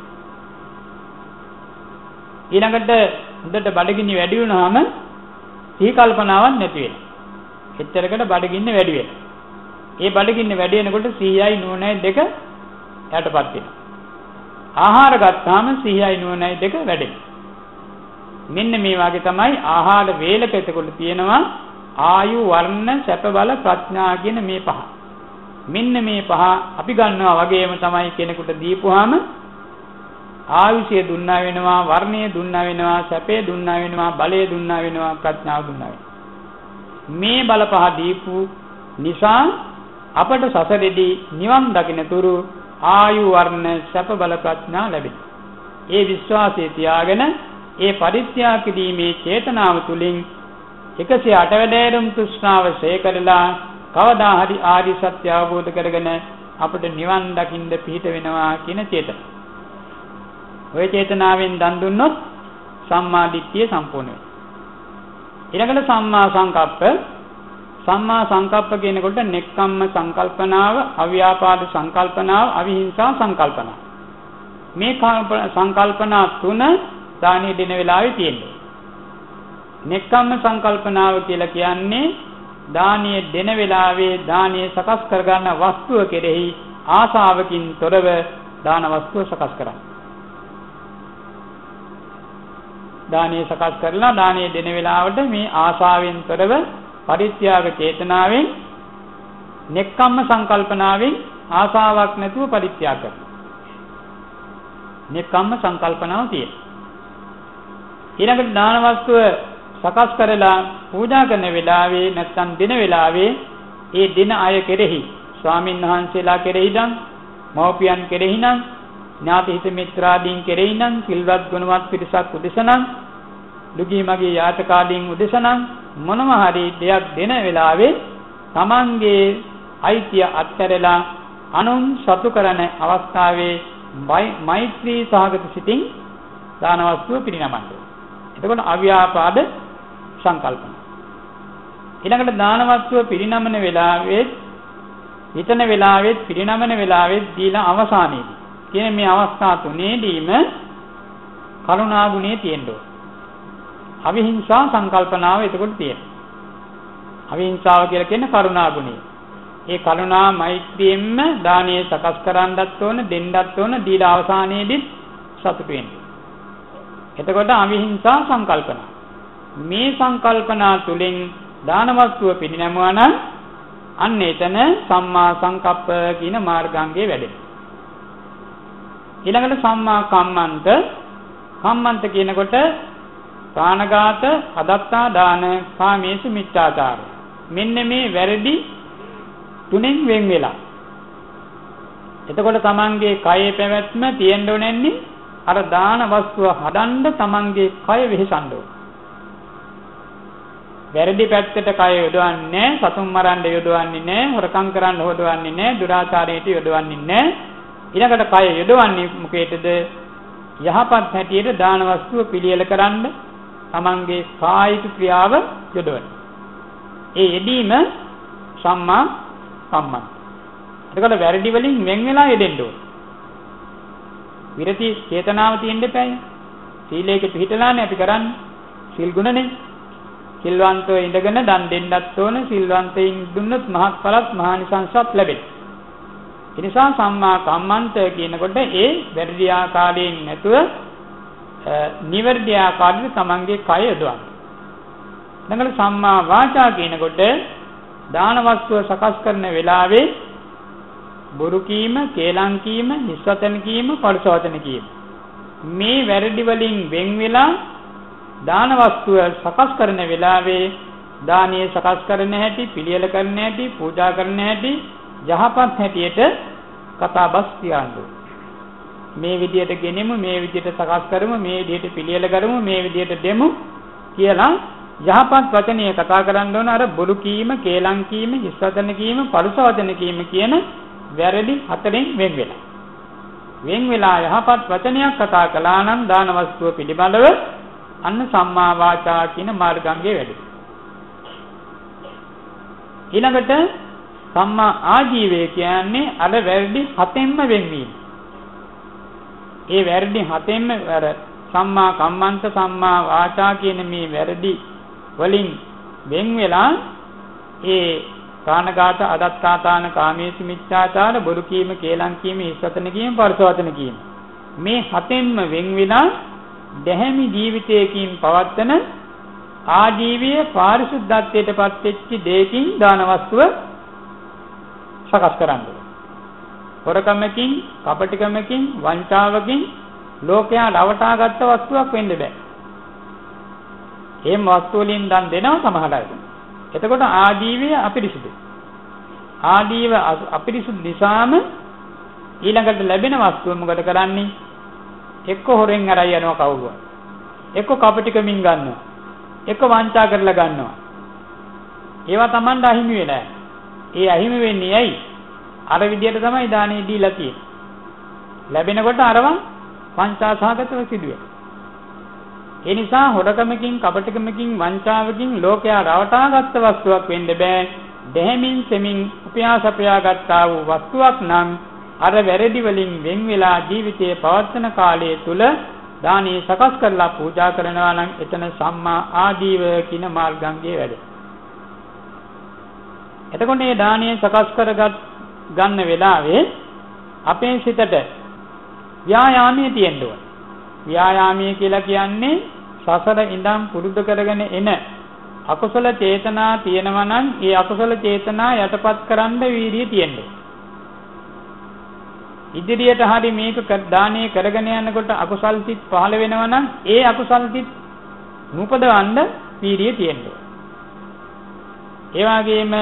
A: ඊළඟට හොඳට බඩගින්න වැඩි වුණාම සිහි කල්පනාවක් නැති වෙනවා. එච්චරකට බඩගින්න වැඩි වෙනවා. ඒ බඩගින්න වැඩි වෙනකොට සිහියයි නුවණයි දෙක යටපත් වෙනවා. ආහාර ගත්තාම සිහියයි නුවණයි දෙක වැඩෙනවා. මෙන්න මේ වගේ තමයි ආහාර වේලක එතකොට තියෙනවා ආයු වර්ණ සැප බල ප්‍රඥා කියන මේ පහ. මෙන්න මේ පහ අපි ගන්නවා වගේම තමයි කෙනෙකුට දීපුවාම ආයුෂය දුන්නා වෙනවා, වර්ණය දුන්නා වෙනවා, සැපේ දුන්නා වෙනවා, බලය දුන්නා වෙනවා, ප්‍රඥාව දුන්නා වෙනවා. මේ බල පහ දීපු නිසා අපට සසරෙදී නිවන් දකින්න තුරු ආයු වර්ණ සැප බල ප්‍රඥා ලැබෙනවා. ඒ විශ්වාසය තියාගෙන ඒ පරිත්‍යාග කිරීමේ චේතනාව තුලින් 108 වැඩෑරුම් තෘෂ්ණාව ශේ කරලා කවදා හරි ආර්ය සත්‍ය අවබෝධ කරගෙන අපට නිවන් දකින්න පිහිට වෙනවා කියන චේතනාව. ඔය චේතනාවෙන් දන් දුන්නොත් සම්මා දිට්ඨිය සම්පූර්ණ වෙනවා. ඊළඟට සම්මා සංකප්ප. සම්මා සංකප්ප කියනකොට නෙක්ඛම්ම සංකල්පනාව, අව්‍යාපාද සංකල්පනාව, අවිහිංසා සංකල්පනාව. මේ සංකල්පනා තුන දානීය දින වෙලාවේ තියෙනවා. නෙක්ඛම්ම සංකල්පනාව කියලා කියන්නේ දානීය දින වෙලාවේ දානීය සකස් කරගන්න වස්තුව කෙරෙහි ආසාවකින් තොරව දාන වස්තුව සකස් කරන්නේ. දානීය සකස් කරලා දානීය දින වෙලාවට මේ ආසාවෙන් තොරව පරිත්‍යාග චේතනාවෙන් නෙක්ඛම්ම සංකල්පනාවෙන් ආසාවක් නැතුව පරිත්‍යාග කරනවා. නෙක්ඛම්ම සංකල්පනාව තියෙනවා. ඊළඟට දාන වස්තුව සකස් කරලා පූජා කරන වෙලාවේ නැත්නම් දින වෙලාවේ ඒ දින අය කෙරෙහි ස්වාමින් වහන්සේලා කෙරෙහි නම්, මව්පියන් කෙරෙහි නම්, ඥාති හිත මිත්‍රාදීන් කෙරෙහි නම්, සිල්වත් ගුණවත් පිරිසක් උදෙසනම්, දුගී මගේ යාචකාදීන් උදෙසනම් මොනම හරි දෙයක් දෙන වෙලාවේ තමන්ගේ අයිතිය අත්හැරලා අනුන් සතු කරන අවස්ථාවේ මෛත්‍රී සහගත සිතින් දාන වස්තුව පිරිනමන්න. එතකොට අව්‍යාපාද සංකල්පන. ඊළඟට දාන වස්තුව පිරිනමන වෙලාවේ, හිතන වෙලාවේ, පිරිනමන වෙලාවේ දීලා අවසානයේදී කියන මේ අවස්ථා තුනේදීම කරුණා ගුණය තියෙන්න ඕන. අවිහිංසා සංකල්පනාව එතකොට තියෙනවා. අවිහිංසාව කියලා කියන්නේ කරුණා ගුණය. ඒ කරුණා මෛත්‍රියෙන්ම දානීය සකස් කරන්නත් ඕන, දෙන්නත් ඕන, දීලා අවසානයේදී සතුටු වෙන්න. එතකොට අවිහිංසා සංකල්පනා. මේ සංකල්පනා තුලින් දාන වස්තුව පිළිනැමුවා නම් අන්න එතන සම්මා සංකප්ප කියන මාර්ගාංගයේ වැඩෙනවා. ඊළඟට සම්මා කම්මන්ත. කම්මන්ත කියනකොට ප්‍රාණඝාත, අදත්තා දාන, කාමේසු මිච්ඡාචාර. මෙන්න මේ වැරදි තුනෙන් වෙන් වෙලා. එතකොට තමන්ගේ කයේ පැවැත්ම තියෙන්න ඕනෙන්නේ අර දාන වස්තුව හදන්න තමන්ගේ කය වෙහසන්න ඕන. වැරදි පැත්තට කය යොදවන්නේ නැහැ, සතුන් මරන්න යොදවන්නේ නැහැ, හොරකම් කරන්න යොදවන්නේ නැහැ, දුරාචාරයට යොදවන්නේ නැහැ. ඊළඟට කය යොදවන්නේ මොකේද? යහපත් හැටියට දාන වස්තුව පිළියෙල කරන්න තමන්ගේ කායික ක්‍රියාව යොදවන. ඒ යෙදීම සම්මා කම්මන්ත. එතකොට වැරදි වලින් වෙන් වෙලා යෙදෙන්න ඕන. විරති චේතනාව තියෙන්න එපායි. සීලයක පිළිපිටලානේ අපි කරන්නේ. සීල් ගුණනේ. සිල්වන්තව ඉඳගෙන දන් දෙන්නත් ඕන. සිල්වන්තයින් දුන්නොත් මහත්ඵලත් මහානිසංසත් ලැබෙනවා. ඒ නිසා සම්මා කම්මන්ත කියනකොට ඒ වැරදි ආකාරයෙන් නැතුව නිවැරදි ආකාරයට තමන්ගේ කය යොදවන්න. ඊළඟට සම්මා වාචා කියනකොට දාන වස්තුව සකස් කරන වෙලාවේ බොරු කීම, කේලම් කීම, නිස්සතන කීම, පරිසවචන කීම මේ වැරදි වලින් වෙන් වෙලා දාන වස්තුව සකස් කරන වෙලාවේ දානීය සකස් කරන හැටි, පිළියෙල කරන හැටි, පූජා කරන හැටි යහපත් හැටියට කතාබස් කියන්න. මේ විදියට ගෙනෙමු, මේ විදියට සකස් කරමු, මේ විදියට පිළියෙල කරමු, මේ විදියට දෙමු කියලා යහපත් වචනීය කතා කරන්න ඕන. අර බොරු කීම, කේලම් කීම, හිස්වචන කීම, පරුස වචන කීම කියන වැරදි හතරෙන් වෙන් වෙලා. වෙන් වෙලා යහපත් වචනයක් කතා කළා නම් දාන වස්තුව පිළිබඳව අන්න සම්මා වාචා කියන මාර්ගාංගයේ වැඩි. ඊළඟට සම්මා ආජීවය කියන්නේ අර වැරදි හතෙන්ම වෙන්වීම. ඒ වැරදි හතෙන්ම අර සම්මා කම්මන්ත, සම්මා වාචා කියන මේ වැරදි වලින් වෙන් වෙලා ඒ කාණඝාත, අදත්තාතාන, කාමේසු මිච්ඡාචාර, බොරු කීම, කේලම් කීම, හිස්වචන කීම, පරසවචන කීම මේ හතෙන්ම වෙන් වෙලා දැහැමි ජීවිතයකින් පවත්තන ආජීවීය පාරිශුද්ධත්වයට පත් වෙච්ච දෙයකින් දාන වස්තුව සකස් කරන්න ඕනේ. හොරකමකින්, කපටිකමකින්, වංචාවකින් ලෝකයා රවටාගත්ත වස්තුවක් වෙන්න බෑ. එහෙම වස්තු වලින් දන් දෙනවා සමහර අය. එතකොට ආජීවය අපිරිසුදු. ආදීව අපිරිසුදු නිසාම ඊළඟට ලැබෙන වස්තුව මොකද කරන්නේ? එක්ක හොරෙන් අරයි යනවා කවුරුවා. එක්ක කපටිකමින් ගන්නවා. එක්ක වංචා කරලා ගන්නවා. ඒවා Tamanට අහිමි වෙලා. ඒ අහිමි වෙන්නේ ඇයි? අර විදියට තමයි දානේ දීලා තියෙන්නේ. ලැබෙනකොට අරවා පංචාසහගතව සිදුවේ. ඒ නිසා හොරකමකින්, කපටිකමකින්, වංචාවකින් ලෝකයා රවටාගත්ත වස්තුවක් වෙන්න බෑ. දෙහෙමින් සෙමින් උපයාසපයා ගත්තා වූ වස්තුවක් නම් අර වැරදි වලින් වෙන් වෙලා ජීවිතයේ පවත්වන කාලය තුල දානීය සකස් කරලා පූජා කරනවා නම් එතන සම්මා ආදීව කියන මාර්ගාංගයේ වැඩ. එතකොට මේ දානීය සකස් කරගත් ගන්න වෙලාවේ අපේ සිතට ව්‍යායාමයේ තියෙන්න ඕන. ව්‍යායාමයේ කියලා කියන්නේ සසර ඉඳන් පුරුදු කරගෙන එන අකුසල චේතනා තියෙනවා නම් ඒ අකුසල චේතනා යටපත් කරන්න වීර්යය තියෙන්න ඕන. ඉදිරියට හරි මේක දානේ කරගෙන යනකොට අකුසල් සිත් පහළ වෙනවා නම් ඒ අකුසල් සිත් නූපදවන්න වීර්යය තියෙන්න ඕන. ඒ වගේම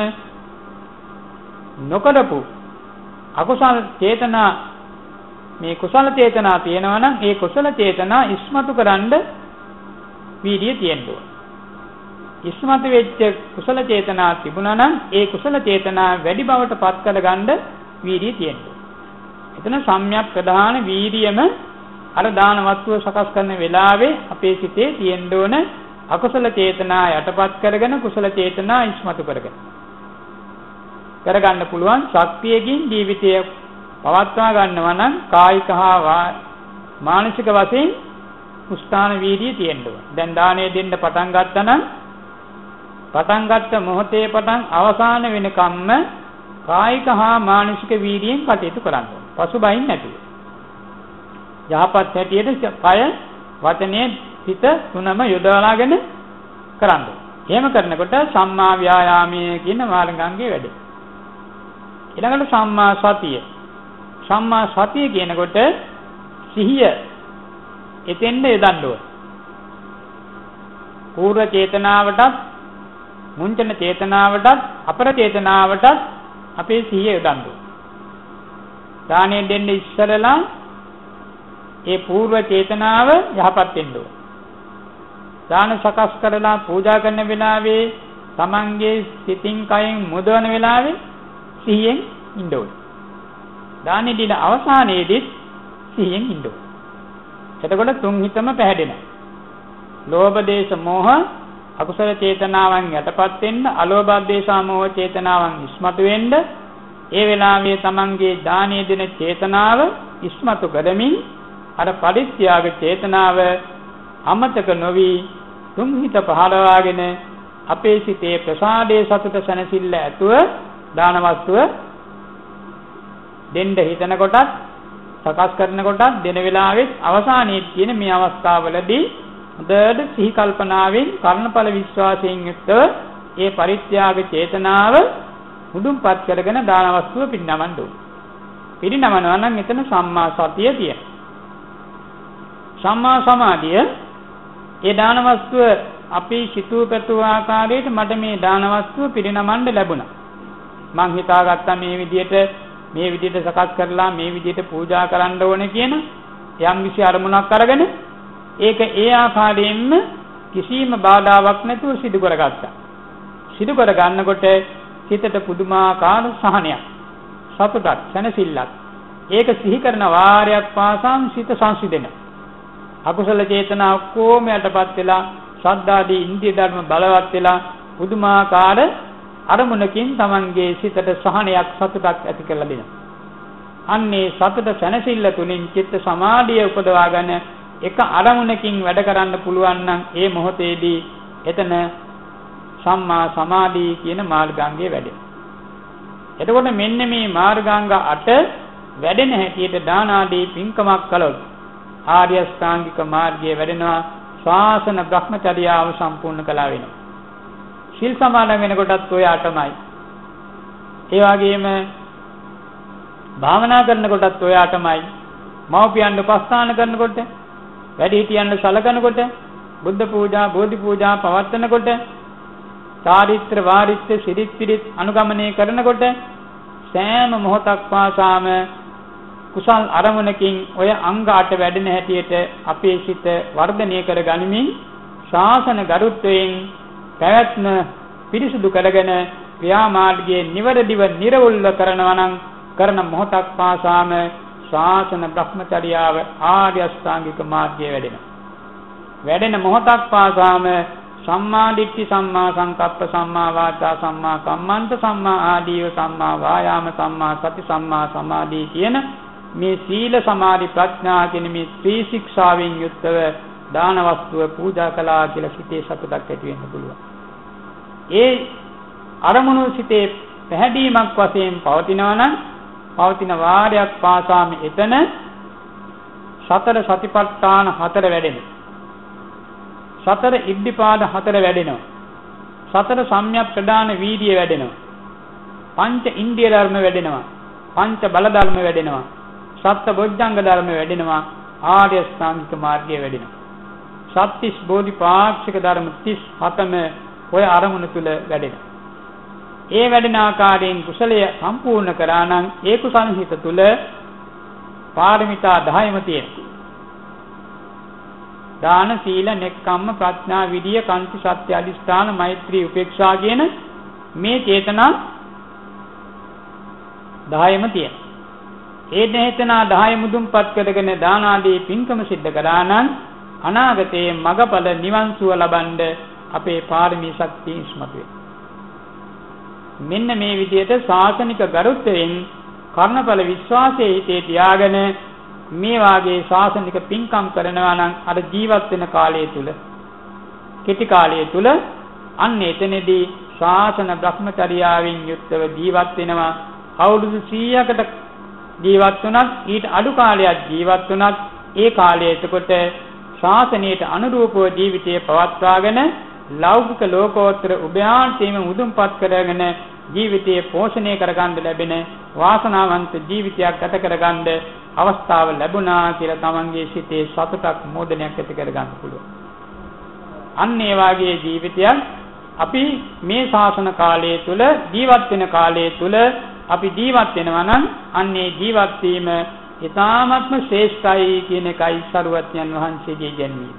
A: නොකරපු අකුසල් චේතනා මේ කුසල චේතනා තියෙනවා නම් ඒ කුසල චේතනා ඉස්මතු කරන්න වීර්යය තියෙන්න ඕන. ඉස්මතු වෙච්ච කුසල චේතනා තිබුණා නම් ඒ කුසල චේතනා වැඩි බවට පත් කරගන්න වීර්යය තියෙන්න ඕන. එතන සම්‍යක් ප්‍රධාන වීර්යම අර දාන වස්තුව සකස් කරන වෙලාවේ අපේ සිතේ තියෙන්න ඕන අකුසල චේතනා යටපත් කරගෙන කුසල චේතනා ඉස්මතු කරගන්න පුළුවන් ශක්තියකින් ජීවිතය පවත්වා ගන්නවා නම් කායික හා මානසික වශයෙන් උස්ථාන වීර්යය තියෙන්න ඕන. දැන් දාණය දෙන්න පටන් ගත්තා නම් පටන් ගත්ත මොහොතේ පටන් අවසාන වෙනකම්ම කායික හා මානසික වීර්යයෙන් කටයුතු කරන්න. පසුබහින් නැතුව. යහපත් හැටියට කය, වචනය, හිත තුනම යොදවලාගෙන කරන්න. එහෙම කරනකොට සම්මා ව්‍යායාමයේ කියන මාර්ගාංගයේ වැඩේ. ඊළඟට සම්මා සතිය. සම්මා සතිය කියනකොට සිහිය එතෙන්ද යොදන්න ඕන. පූර්ව චේතනාවටත්, මුංචන චේතනාවටත්, අපර චේතනාවටත් අපේ සිහිය යොදන්න ඕන. දානෙ දෙන්න ඉස්සරලා ඒ පූර්ව චේතනාව යහපත් වෙන්න ඕන. දාන සකස් කරලා පූජා කරන වෙලාවේ තමන්ගේ සිතින් කයෙන් මුදවන වෙලාවේ සිහියෙන් ඉන්න ඕන. දානෙ දින අවසානයේදී සිහියෙන් ඉන්න ඕන. එතකොට තුන් හිතම පැහැදෙනවා. ලෝභ දේශ මොහ අකුසල චේතනාවන් යටපත් වෙන්න, අලෝභ දේශ මොහ චේතනාවන් ඉස්මතු වෙන්න, ඒ වෙලාවේ තමන්ගේ දානීය දෙන චේතනාව ඉස්මතු කරමින් අර පරිත්‍යාග චේතනාව අමතක නොවි තුන් හිත පහළවාගෙන අපේ සිතේ ප්‍රසාදයේ සතුට සැනසෙල්ල ඇතුව දාන වස්තුව දෙන්න හිතන කොටත්, සකස් කරන කොටත්, දෙන වෙලාවෙත් අවසානයේ තියෙන මේ අවස්ථාවවලදී හොඳට සිහි කල්පනාවෙන් කර්ණඵල විශ්වාසයෙන් යුක්තව ඒ පරිත්‍යාග චේතනාව මුදුන්පත් කරගෙන දාන වස්තුව පිරිනමන්න ඕන. පිරිනමනවා නම් එතන සම්මා සතිය තියෙනවා. සම්මා සමාධිය ඒ දාන වස්තුව අපි සිතූ පැතුූ ආකාරයට මට මේ දාන වස්තුව පිරිනමන්න ලැබුණා. මං හිතාගත්තා මේ විදිහට සකස් කරලා මේ විදිහට පූජා කරන්න ඕනේ කියන යම් කිසි අරමුණක් අරගෙන ඒක ඒ ආකාරයෙන්ම කිසිම බාධාවක් නැතුව සිදු කරගත්තා. සිදු කර ගන්නකොට හිතට පුදුමාකාර සහනයක්, සතුටක්, සැනසෙල්ලක්. ඒක සිහි කරන වාරයක් පාසාම සිත සංසිඳෙනවා. අකුසල චේතනා ඔක්කොම යටපත් වෙලා ශ්‍රද්ධාදී ඉන්ද්‍රිය ධර්ම බලවත් වෙලා පුදුමාකාර අරමුණකින් තමන්ගේ සිතට සහනයක්, සතුටක් ඇති කරලා දෙනවා. අන්නේ සතුට සැනසෙල්ල තුලින් චිත්ත සමාධිය උපදවාගෙන එක අරමුණකින් වැඩ කරන්න පුළුවන් නම් ඒ මොහොතේදී එතන සම්මා සමාධි කියන මාර්ගාංගයේ වැඩේ. එතකොට මෙන්න මේ මාර්ගාංග 8 වැඩෙන හැටියට දාන ආදී පින්කමක් කළොත් ආර්ය ශ්‍රාංගික මාර්ගයේ වැඩෙනවා. ශාසන බ්‍රහ්මචර්යාව සම්පූර්ණ කළා වෙනවා. සිල් සමාදන් වෙනකොටත් ඔය 8මයි. ඒ වගේම භාවනා කරනකොටත් ඔය 8මයි. මව්පියන් උපස්ථාන කරනකොට, වැඩිහිටියන් සලකනකොට, බුද්ධ පූජා, බෝධි පූජා පවත්වනකොට, චාරිත්‍ර වාරිත්‍ර සිරිත් පිරිත් අනුගමනය කරනකොට සෑම මොහොතක් පාසාම කුසල් අරමුණකින් ඔය අංග 8 වැඩෙන හැටියට අපේ සිත වර්ධනය කර ගනිමින් ශාසන ගරුත්වයෙන් පැවැත්ම පිරිසුදු කරගෙන ක්‍රියාමාර්ගයේ නිවැරදිව නිර්වුල්ව කරනවා නම් කරන මොහොතක් පාසාම ශාසන බ්‍රහ්මචර්යාව ආර්ය අෂ්ටාංගික මාර්ගයේ වැඩෙනවා. වැඩෙන මොහොතක් පාසාම සම්මා දිට්ඨි, සම්මා සංකප්ප, සම්මා වාචා, සම්මා කම්මන්ත, සම්මා ආජීව, සම්මා වායාම, සම්මා සති, සම්මා සමාධි කියන මේ සීල සමාධි ප්‍රඥා කියන මේ ත්‍රි ශික්ෂාවෙන් යුක්තව දාන වස්තුව පූජා කළා කියලා සිතේ සතුටක් ඇති වෙන්න පුළුවන්. ඒ අරමුණු සිතේ පැහැදීමක් වශයෙන් පවතිනවා නම් පවතින වාරයක් පාසාම එතන සතර සතිපට්ඨාන 4 වැඩෙනවා. සතර ඉද්ධිපාද 4 වැඩෙනවා. සතර සම්‍යක් ප්‍රදාන වීර්ය වැඩෙනවා. පංච ඉන්ද්‍රිය ධර්ම වැඩෙනවා. පංච බල ධර්ම වැඩෙනවා. සත්ත බොජ්ජංග ධර්ම වැඩෙනවා. ආර්ය ශ්‍රාංගික මාර්ගය වැඩෙනවා. සත්‍තිස් බෝධිපාක්ෂික ධර්ම 37ම ඔය අරමුණ තුල වැඩෙනවා. ඒ වැඩෙන ආකාරයෙන් කුසලය සම්පූර්ණ කරා නම් ඒ කුසල් හිත තුල පාරමිතා 10ම තියෙනවා. දාන, සීල, නෙක්ඛම්ම, ප්‍රඥා, විරිය, කාන්ති, සත්‍ය, අදිෂ්ඨාන, මෛත්‍රී, උපේක්ෂා කියන මේ චේතනා 10ම තියෙනවා. ඒ චේතනා 10 මුදුන්පත් කරගෙන දාන ආදී පින්කම සිද්ධ කරා නම් අනාගතයේ මගඵල නිවන් සුව ලබන්න අපේ පාරමී ශක්තිය ඉස්මතු වෙනවා. මෙන්න මේ විදිහට ශාසනික ගරුත්වයෙන් කර්ණඵල විශ්වාසයේ හිතේ තියාගෙන මේ වාගේ ශාසනික පින්කම් කරනවා නම් අර ජීවත් වෙන කාලය තුල, කෙටි කාලය තුල අන්න එතනදී ශාසන බ්‍රහ්මචර්යාවෙන් යුක්තව ජීවත් වෙනවා. අවුරුදු 100කට ජීවත් වුණත් ඊට අඩු කාලයක් ජීවත් වුණත් ඒ කාලය එතකොට ශාසනයට අනුරූපව ජීවිතය පවත්වාගෙන ලෞකික ලෝකෝත්තර උභයාන්තයේම මුදුන්පත් කරගෙන ජීවිතය පෝෂණය කරගන්න ලැබෙන වාසනාවන්ත ජීවිතයක් ගත කරගන්න අවස්ථාව ලැබුණා කියලා තමන්ගේ සිතේ සතුටක් මෝදනයක් ඇති කරගන්න පුළුවන්. අන්න ඒ වාගේ ජීවිතයක් අපි මේ ශාසන කාලය තුල ජීවත් වෙන කාලය තුල අපි ජීවත් වෙනවා නම් අන්නේ ජීවත් වීම ඊ타ත්ම ශ්‍රේෂ්ඨයි කියන එකයි සරුවත්යන් වහන්සේගේ ඉගැන්වීම.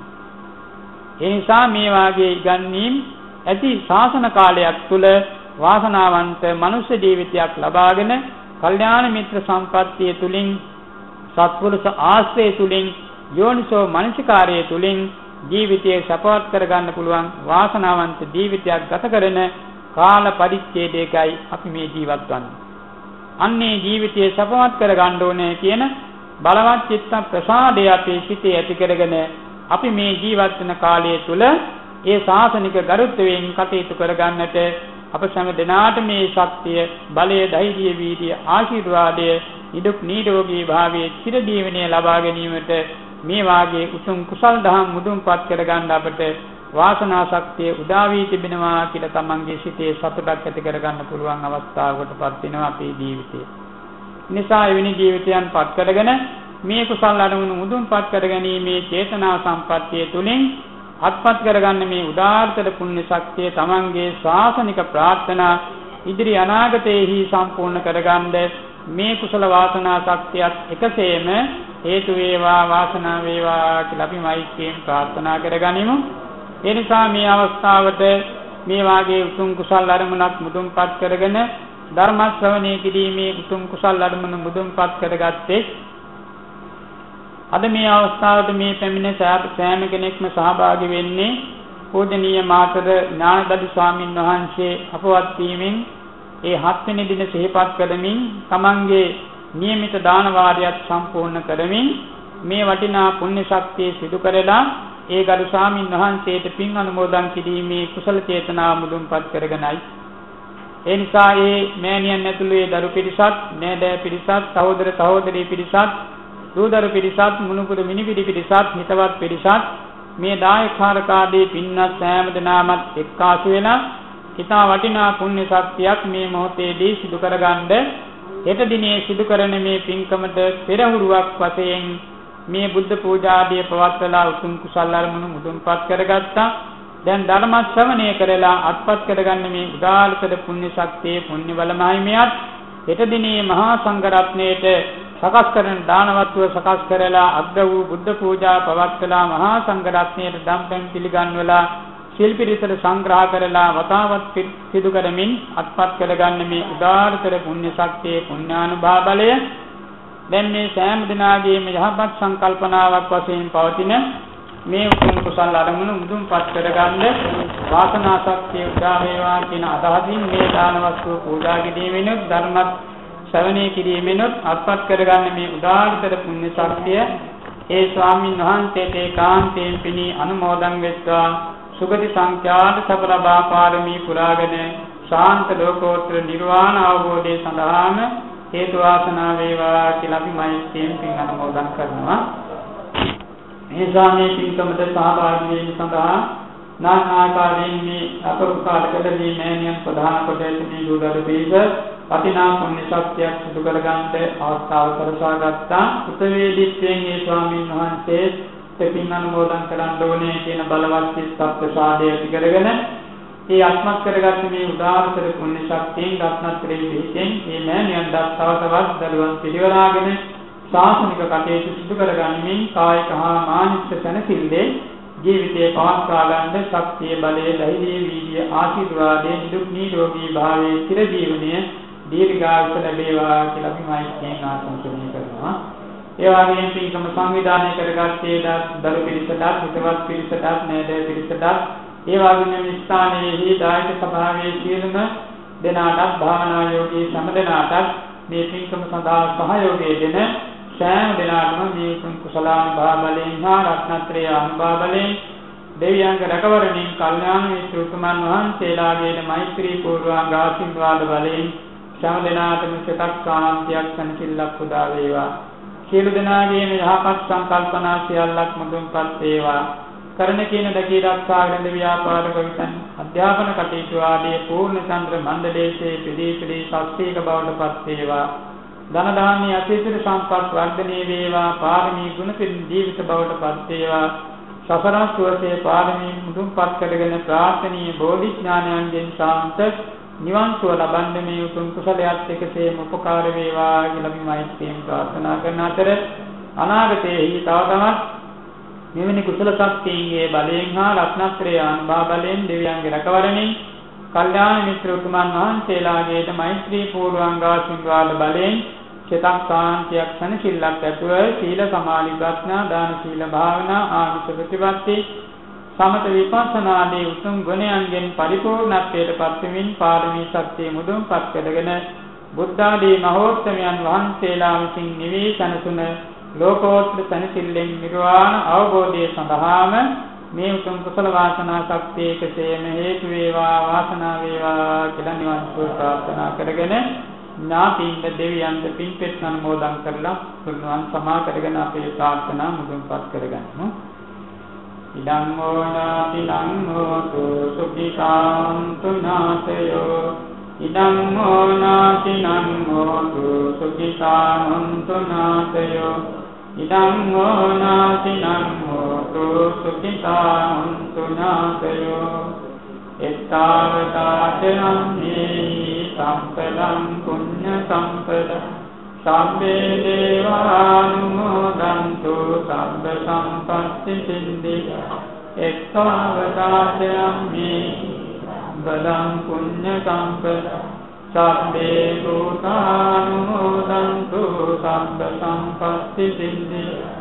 A: ඒ නිසා මේ වාගේ ඉගැන්වීම් ඇති ශාසන කාලයක් තුල වාසනාවන්ත මනුෂ්‍ය ජීවිතයක් ලබාගෙන කල්යාණ මිත්‍ර සම්පත්තිය තුලින් සත්පුරුෂ ආශ්‍රය තුලින් යෝනිසෝ මනසිකාරය තුලින් ජීවිතය සපවත් කරගන්න පුළුවන් වාසනාවන්ත ජීවිතයක් ගත කරන කාල පරිච්ඡේදයකයි අපි මේ ජීවත් වන්නේ. අන්නේ ජීවිතය සපවත් කරගන්න ඕනේ කියන බලවත් චිත්ත ප්‍රසාදය අපේ සිතේ ඇති කරගෙන අපි මේ ජීවත් වෙන කාලය තුල ඒ ශාසනික ගරුත්වයෙන් කටයුතු කරගන්නට අප සෑම දිනාට මේ ශක්තිය, බලය, ධෛර්යය, වීර්යය, ආශිර්වාදය, නිදුක් නිරෝගී භාවයේ චිර ජීවනය ලබා ගැනීමට මේ වාගේ උතුම් කුසල් දහම් මුදුන්පත් කරගන්න අපට වාසනා ශක්තිය උදා වී තිබෙනවා කියලා තමන්ගේ සිතේ සතුටක් ඇති කරගන්න පුළුවන් අවස්ථාවකටපත් වෙනවා අපේ ජීවිතේ. නිසා එවැනි ජීවිතයන් පත් කරගෙන මේ කුසල් අරමුණු මුදුන්පත් කරගැනීමේ චේතනා සම්පත්තිය තුලින් අත්පත් කරගන්න මේ උදාාරතර පුණ්‍ය ශක්තිය තමන්ගේ ශාසනික ප්‍රාර්ථනා ඉදිරි අනාගතයේහි සම්පූර්ණ කරගන්න මේ කුසල වාසනා ශක්තියත් එකසේම හේතු වේවා වාසනාව වේවා කියලා අපි මෛත්‍රියෙන් ප්‍රාර්ථනා කරගනිමු. ඒ නිසා මේ අවස්ථාවට මේ වාගේ උතුම් කුසල් අරමුණක් මුදුන්පත් කරගෙන ධර්ම ශ්‍රවණය කිරීමේ උතුම් කුසල් අරමුණ මුදුන්පත් කරගත්තේ අද මේ අවස්ථාවට මේ පැමිණ සෑම කෙනෙක්ම සහභාගී වෙන්නේ පූජනීය මාතර ඥානදඩි ස්වාමින් වහන්සේ අපවත් වීමෙන් ඒ 7 වෙනි දින සිහිපත් කරමින් තමන්ගේ නියමිත දාන වාරයත් සම්පූර්ණ කරමින් මේ වටිනා පුණ්‍ය ශක්තිය සිදු කරලා ඒ ගරු ස්වාමින් වහන්සේට පින් අනුමෝදන් කිරීමේ කුසල චේතනාව මුදුන්පත් කරගෙනයි. ඒ නිසා ඒ මෑණියන් ඇතුළු ඒ දරු පිරිසත්, නෑදෑ පිරිසත්, සහෝදර සහෝදරී පිරිසත්, දූදරු පිරිසත්, මුණුපුර මිනිපිඩි පිරිසත්, හිතවත් පිරිසත් මේ දායකාරකාදී පින්වත් සෑම දෙනාමත් එක්කාසු වෙලා හිතා වටිනා පුණ්‍ය ශක්තියක් මේ මොහොතේදී සිදු කරගන්න හෙට දිනේ සිදු කරන මේ පින්කමට පෙරහුරුවක් වශයෙන් මේ බුද්ධ පූජාදිය පවත්වලා උතුම් කුසල් අරමුණු මුදුන්පත් කරගත්තා. දැන් ධර්ම ශ්‍රවණය කරලා අත්පත් කරගන්න මේ උදාාරතර පුණ්‍ය ශක්තියේ පුණ්‍ය බල මහිමයත් හෙට දිනේ මහා සංඝ රත්නයේට සකස් කරන දානවත්ව සකස් කරලා අග්‍ර වූ බුද්ධ පූජා පවත්වලා මහා සංඝ රත්නයේට දම්පැන් පිළිගන්වලා ශිල්පිරිසට සංග්‍රහ කරලා වතාවත් සිදු කරමින් අත්පත් කරගන්න මේ උදාාරතර පුණ්‍ය ශක්තියේ පුණ්‍යානුභාව බලය දැන් මේ සෑම දිනාගේම යහපත් සංකල්පනාවක් වශයෙන් පවතින මේ උතුම් කුසල් අරමුණු මුදුන්පත් කරගන්න වාසනා ශක්තිය උදා වේවා කියන අදහසින් මේ දාන වස්තු පූජා කිරීමෙනුත් ධර්මත් ශ්‍රවණය කිරීමෙනුත් අත්පත් කරගන්න මේ උදාාරතර පුණ්‍ය ශක්තිය ඒ ස්වාමීන් වහන්සේට ඒකාන්තයෙන් පිණි අනුමෝදන් වෙත්වා සුගති සංඛ්‍යාත සබරබා පාරමී පුරාගෙන ශාන්ත ලෝකෝත්තර නිර්වාණ අවබෝධය සඳහාම හේතු වාසනා වේවා කියලා අපි මෛත්‍රියෙන් පින් අනුමෝදන් කරනවා. මේ ස්වාමී පින්කමට සහභාගී වීම සඳහා නානා ආකාරයෙන් මේ අපරුකාරකදී මෑණියන් ප්‍රධාන කොට ඇති දුදරු පිළිස වටිනා පුණ්‍ය ශක්තියක් සිදු කරගන්නට අවස්ථාව කරසා ගත්තා. උපවේදීත්වයෙන් මේ ස්වාමීන් වහන්සේ පින් අනුමෝදන් කරන්න ඕනේ කියන බලවත් චිත්ත ප්‍රසාදය ඇති කරගෙන ඒ අත්මත් කරගත්ත මේ උදාාරතර පුණ්‍ය ශක්තියෙන් රත්නත්‍රයේ පිහිටෙන් මේ මෑණියන් දස්තවතවත් දරුවන් පිළිවරාගෙන ශාසනික කටයුතු සිදු කරගනිමින් කායික හා මානසික සැනසෙල්ලේ ජීවිතේ පවත්වා ගන්න ශක්තිය, බලය, ධෛර්යය, වීර්යය, ආශිර්වාදයේ නිදුක් නිරෝගී භාවයේ චිර ජීවනයේ දීර්ඝායුෂ ලැබේවා කියලා අපි මෛත්‍රියෙන් ආශිර්වාද කරනවා. ඒ වගේම පින්කම සංවිධානය කරගත්තේ දරු පිරිසට, හිතවත් පිරිසට, නෑදෑ පිරිසට, ඒ වගේම ස්ථානයේහි දායක සභාවේ සියලුම දෙනාටත් භාවනා යෝගී සම දෙනාටත් මේ පින්කම සඳහා සහයෝගය දෙන සෑම දෙනාටම මේ කුසලානුභාව බලයෙන් හා රත්නත්‍රය අනුභව බලයෙන් දෙවියන්ගේ රැකවරණින් කල්යාණ මිත්‍ර උතුමන් වහන්සේලාගේ මෛත්‍රී පූර්වාංග ආශිර්වාද බලයෙන් සෑම දිනාටම සිතක් සාන්තියක් සැනසෙල්ලක් උදා වේවා. සියලු දෙනාගේම යහපත් සංකල්පනා සියල්ලක් මුදුන්පත් වේවා. කරන කියන දකී රක්ෂාගෙන ව්‍යාපාර කවිතන් අධ්‍යාපන කටයුතු ආදී පූර්ණ චන්ද්‍ර මණ්ඩලයේ පිළිපිලි ශක්තියක බවට පත් වේවා. ධන දාන්‍ය අතිසිර සම්පත් වර්ධනය වේවා. පාරමී ගුණ පින් ජීවිත බවට පත් වේවා. සසර සුවසේ පාරමී මුදුන්පත් කරගෙන ප්‍රාර්ථනීය බෝධි ඥානයන්ගෙන් ශාන්ත නිවන් සුව ලබන්නේ මේ උතුම් කුසලයක් එකසේම උපකාර වේවා කියලා අපි මෛත්‍රියෙන් ප්‍රාර්ථනා කරන අතර අනාගතයේ තවතමත් මෙවැනි කුසල ශක්තියන්ගේ බලයෙන් හා රත්නත්‍රයේ අනුභව බලයෙන් දෙවියන්ගේ රැකවරණින් කල්යාණ මිත්‍ර උතුමන් වහන්සේලාගේට මෛත්‍රී පූර්වාංග ආශිර්වාද බලයෙන් චිතක් සාන්තියක් සැනසෙල්ලක් ඇතුව සීල සමාධි ප්‍රඥා දාන සීල භාවනා ආමිෂ ප්‍රතිපatti සමත විපස්සනා ආදී උතුම් ගුණයන්ගෙන් පරිපූර්ණත්වයට පත්වමින් පාරමී ශක්තිය මුදුන්පත් කරගෙන බුද්ධ ආදී මහෝත්තමයන් වහන්සේලා විසින් නිවී සැනසුන ලෝකෝත්තර සැනසෙල්ලෙන් නිර්වාණ අවබෝධය සඳහාම මේ උතුම් කුසල වාසනා ශක්තිය කෙසේම හේතු වේවා වාසනා වේවා කියලා නිවන් සුව ප්‍රාර්ථනා කරගෙන ඥාතීන්ද දෙවියන්ද පින්පෙත් අනුමෝදන් කරලා පුණ්‍යවන් සමා කරගෙන අපේ ප්‍රාර්ථනා මුදුන්පත් කරගන්නමු. ඉදං හෝනාතිලං හෝතු සුඛිතාන්තු නාතයෝ ඉදං හෝනාතිලං හෝතු සුඛිතාන්තු නාතයෝ ඉදං හෝනාතිලං හෝතු සුඛිතාන්තු නාතයෝ එත්තාවතාචරම්මේ සම්පදං පුඤ්ඤ සම්පදං සම්මේ දේවානුමෝදන්තු සබ්බ සම්පත්ති සිද්ධියා එත්තාවතාචරම්මේ සම්පදං පුඤ්ඤ සම්පදං සම්මේ භූතානුමෝදන්තු සබ්බ සම්පත්ති සිද්ධියා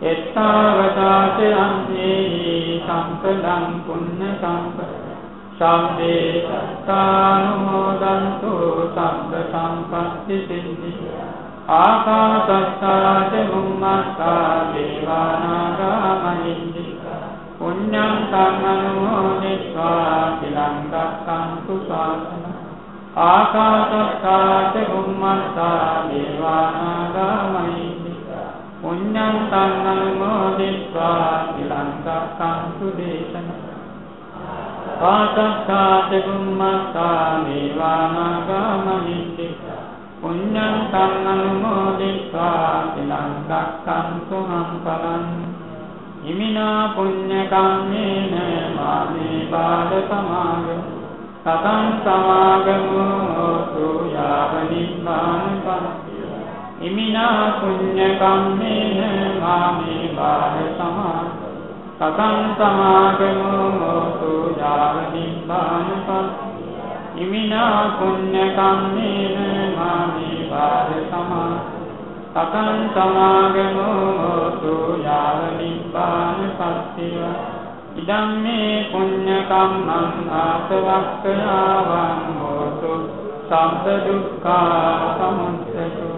A: එත්තාවතාචරම්මේ සම්පදං පුඤ්ඤ සම්පදං සම්මේ සත්තානුමෝදන්තු සබ්බ සම්පත්ති සිද්ධියා ආකාශත්තා චුම්මත්තා දේවානාගා මහින්దికා පුඤ්ඤං සම්මනෝනිත්වා චිරං රක්ඛන්තු ශාසනං ආකාශත්තා චුම්මත්තා දේවානාගා මහින්దికා පුඤ්ඤං සම්මනෝනිත්වා චිරං රක්ඛන්තු දේශනං ආකාශත්තා චුම්මත්තා දේවානාගා මහින්దికා පුඤ්ඤං සම්මනෝනිත්වා චිරං රක්ඛන්තු මං පරං ඉමිනා පුඤ්ඤ කම්මේන මාමේ බාල සමාගම සතං සමාගමෝ සෝයාව නිබ්බාන පත්තිය ඉමිනා පුඤ්ඤ කම්මේන මාමේ බාල සමාගම සතං සමාගමෝ සෝයාව නිබ්බාන පත්තිය ඉමිනා පුඤ්ඤ කම්මේන මාමේ බාල සමාගම සතං සමාගමෝ සෝයාව නිබ්බාන පත්තිය ඉදම් මේ පුඤ්ඤ කම්මං ආසවක්ඛයාවං හෝතු සම්ප දුක්ඛා සමුච්ඡයෝ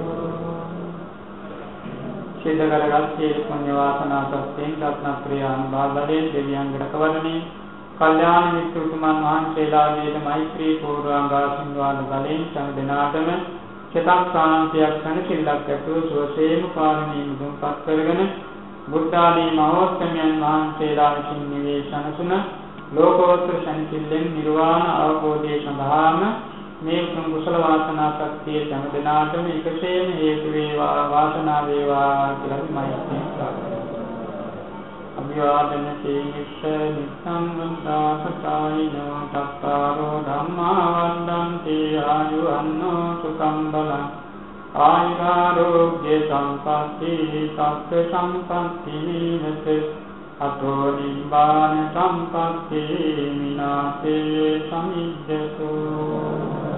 A: සිතකරගත්තේ පුඤ්ඤ වාසනා සත්‍යයෙන් රත්නත්‍රයන් බාලයෙන් දෙවියන්ගේ රැකවරණේ කල්යාණ මිත්‍ර උතුමන් වහන්සේලාගේ මෛත්‍රී පූර්වාංග ආශිර්වාද බලයෙන් සෑම දිනාටම චිතක් සාන්තියක් සැනසෙල්ලක් ඇතුව සුවසේම පාරමී මුදුන්පත් කරගෙන බුද්ධ ආදී මහෝත්තමයන් වහන්සේලා විසින් නිවේ සනසුන ලෝකෝත්තර සැනසෙල්ලෙන් නිර්වාණ අවබෝධය සඳහාම මේ උතුම් කුසල වාසනා ශක්තිය සෑම දිනාටම එකසේම හේතු වේවා වාසනා වේවා කියලා මෛත්‍රියෙන් ප්‍රාර්ථනා අභිවාදන සීලිස්ස නිස්සං වන්දාසකායිනෝ තත්තාරෝ ධම්මා වන්දන්ති ආයුවන්නෝ සුඛං බලං ආයුරාෝග්‍ය සම්පatti සත්ත්ව සම්පatti නිනත අතෝ නිබ්බාන සම්පatti මිනාසේ සමිජ්ජතෝ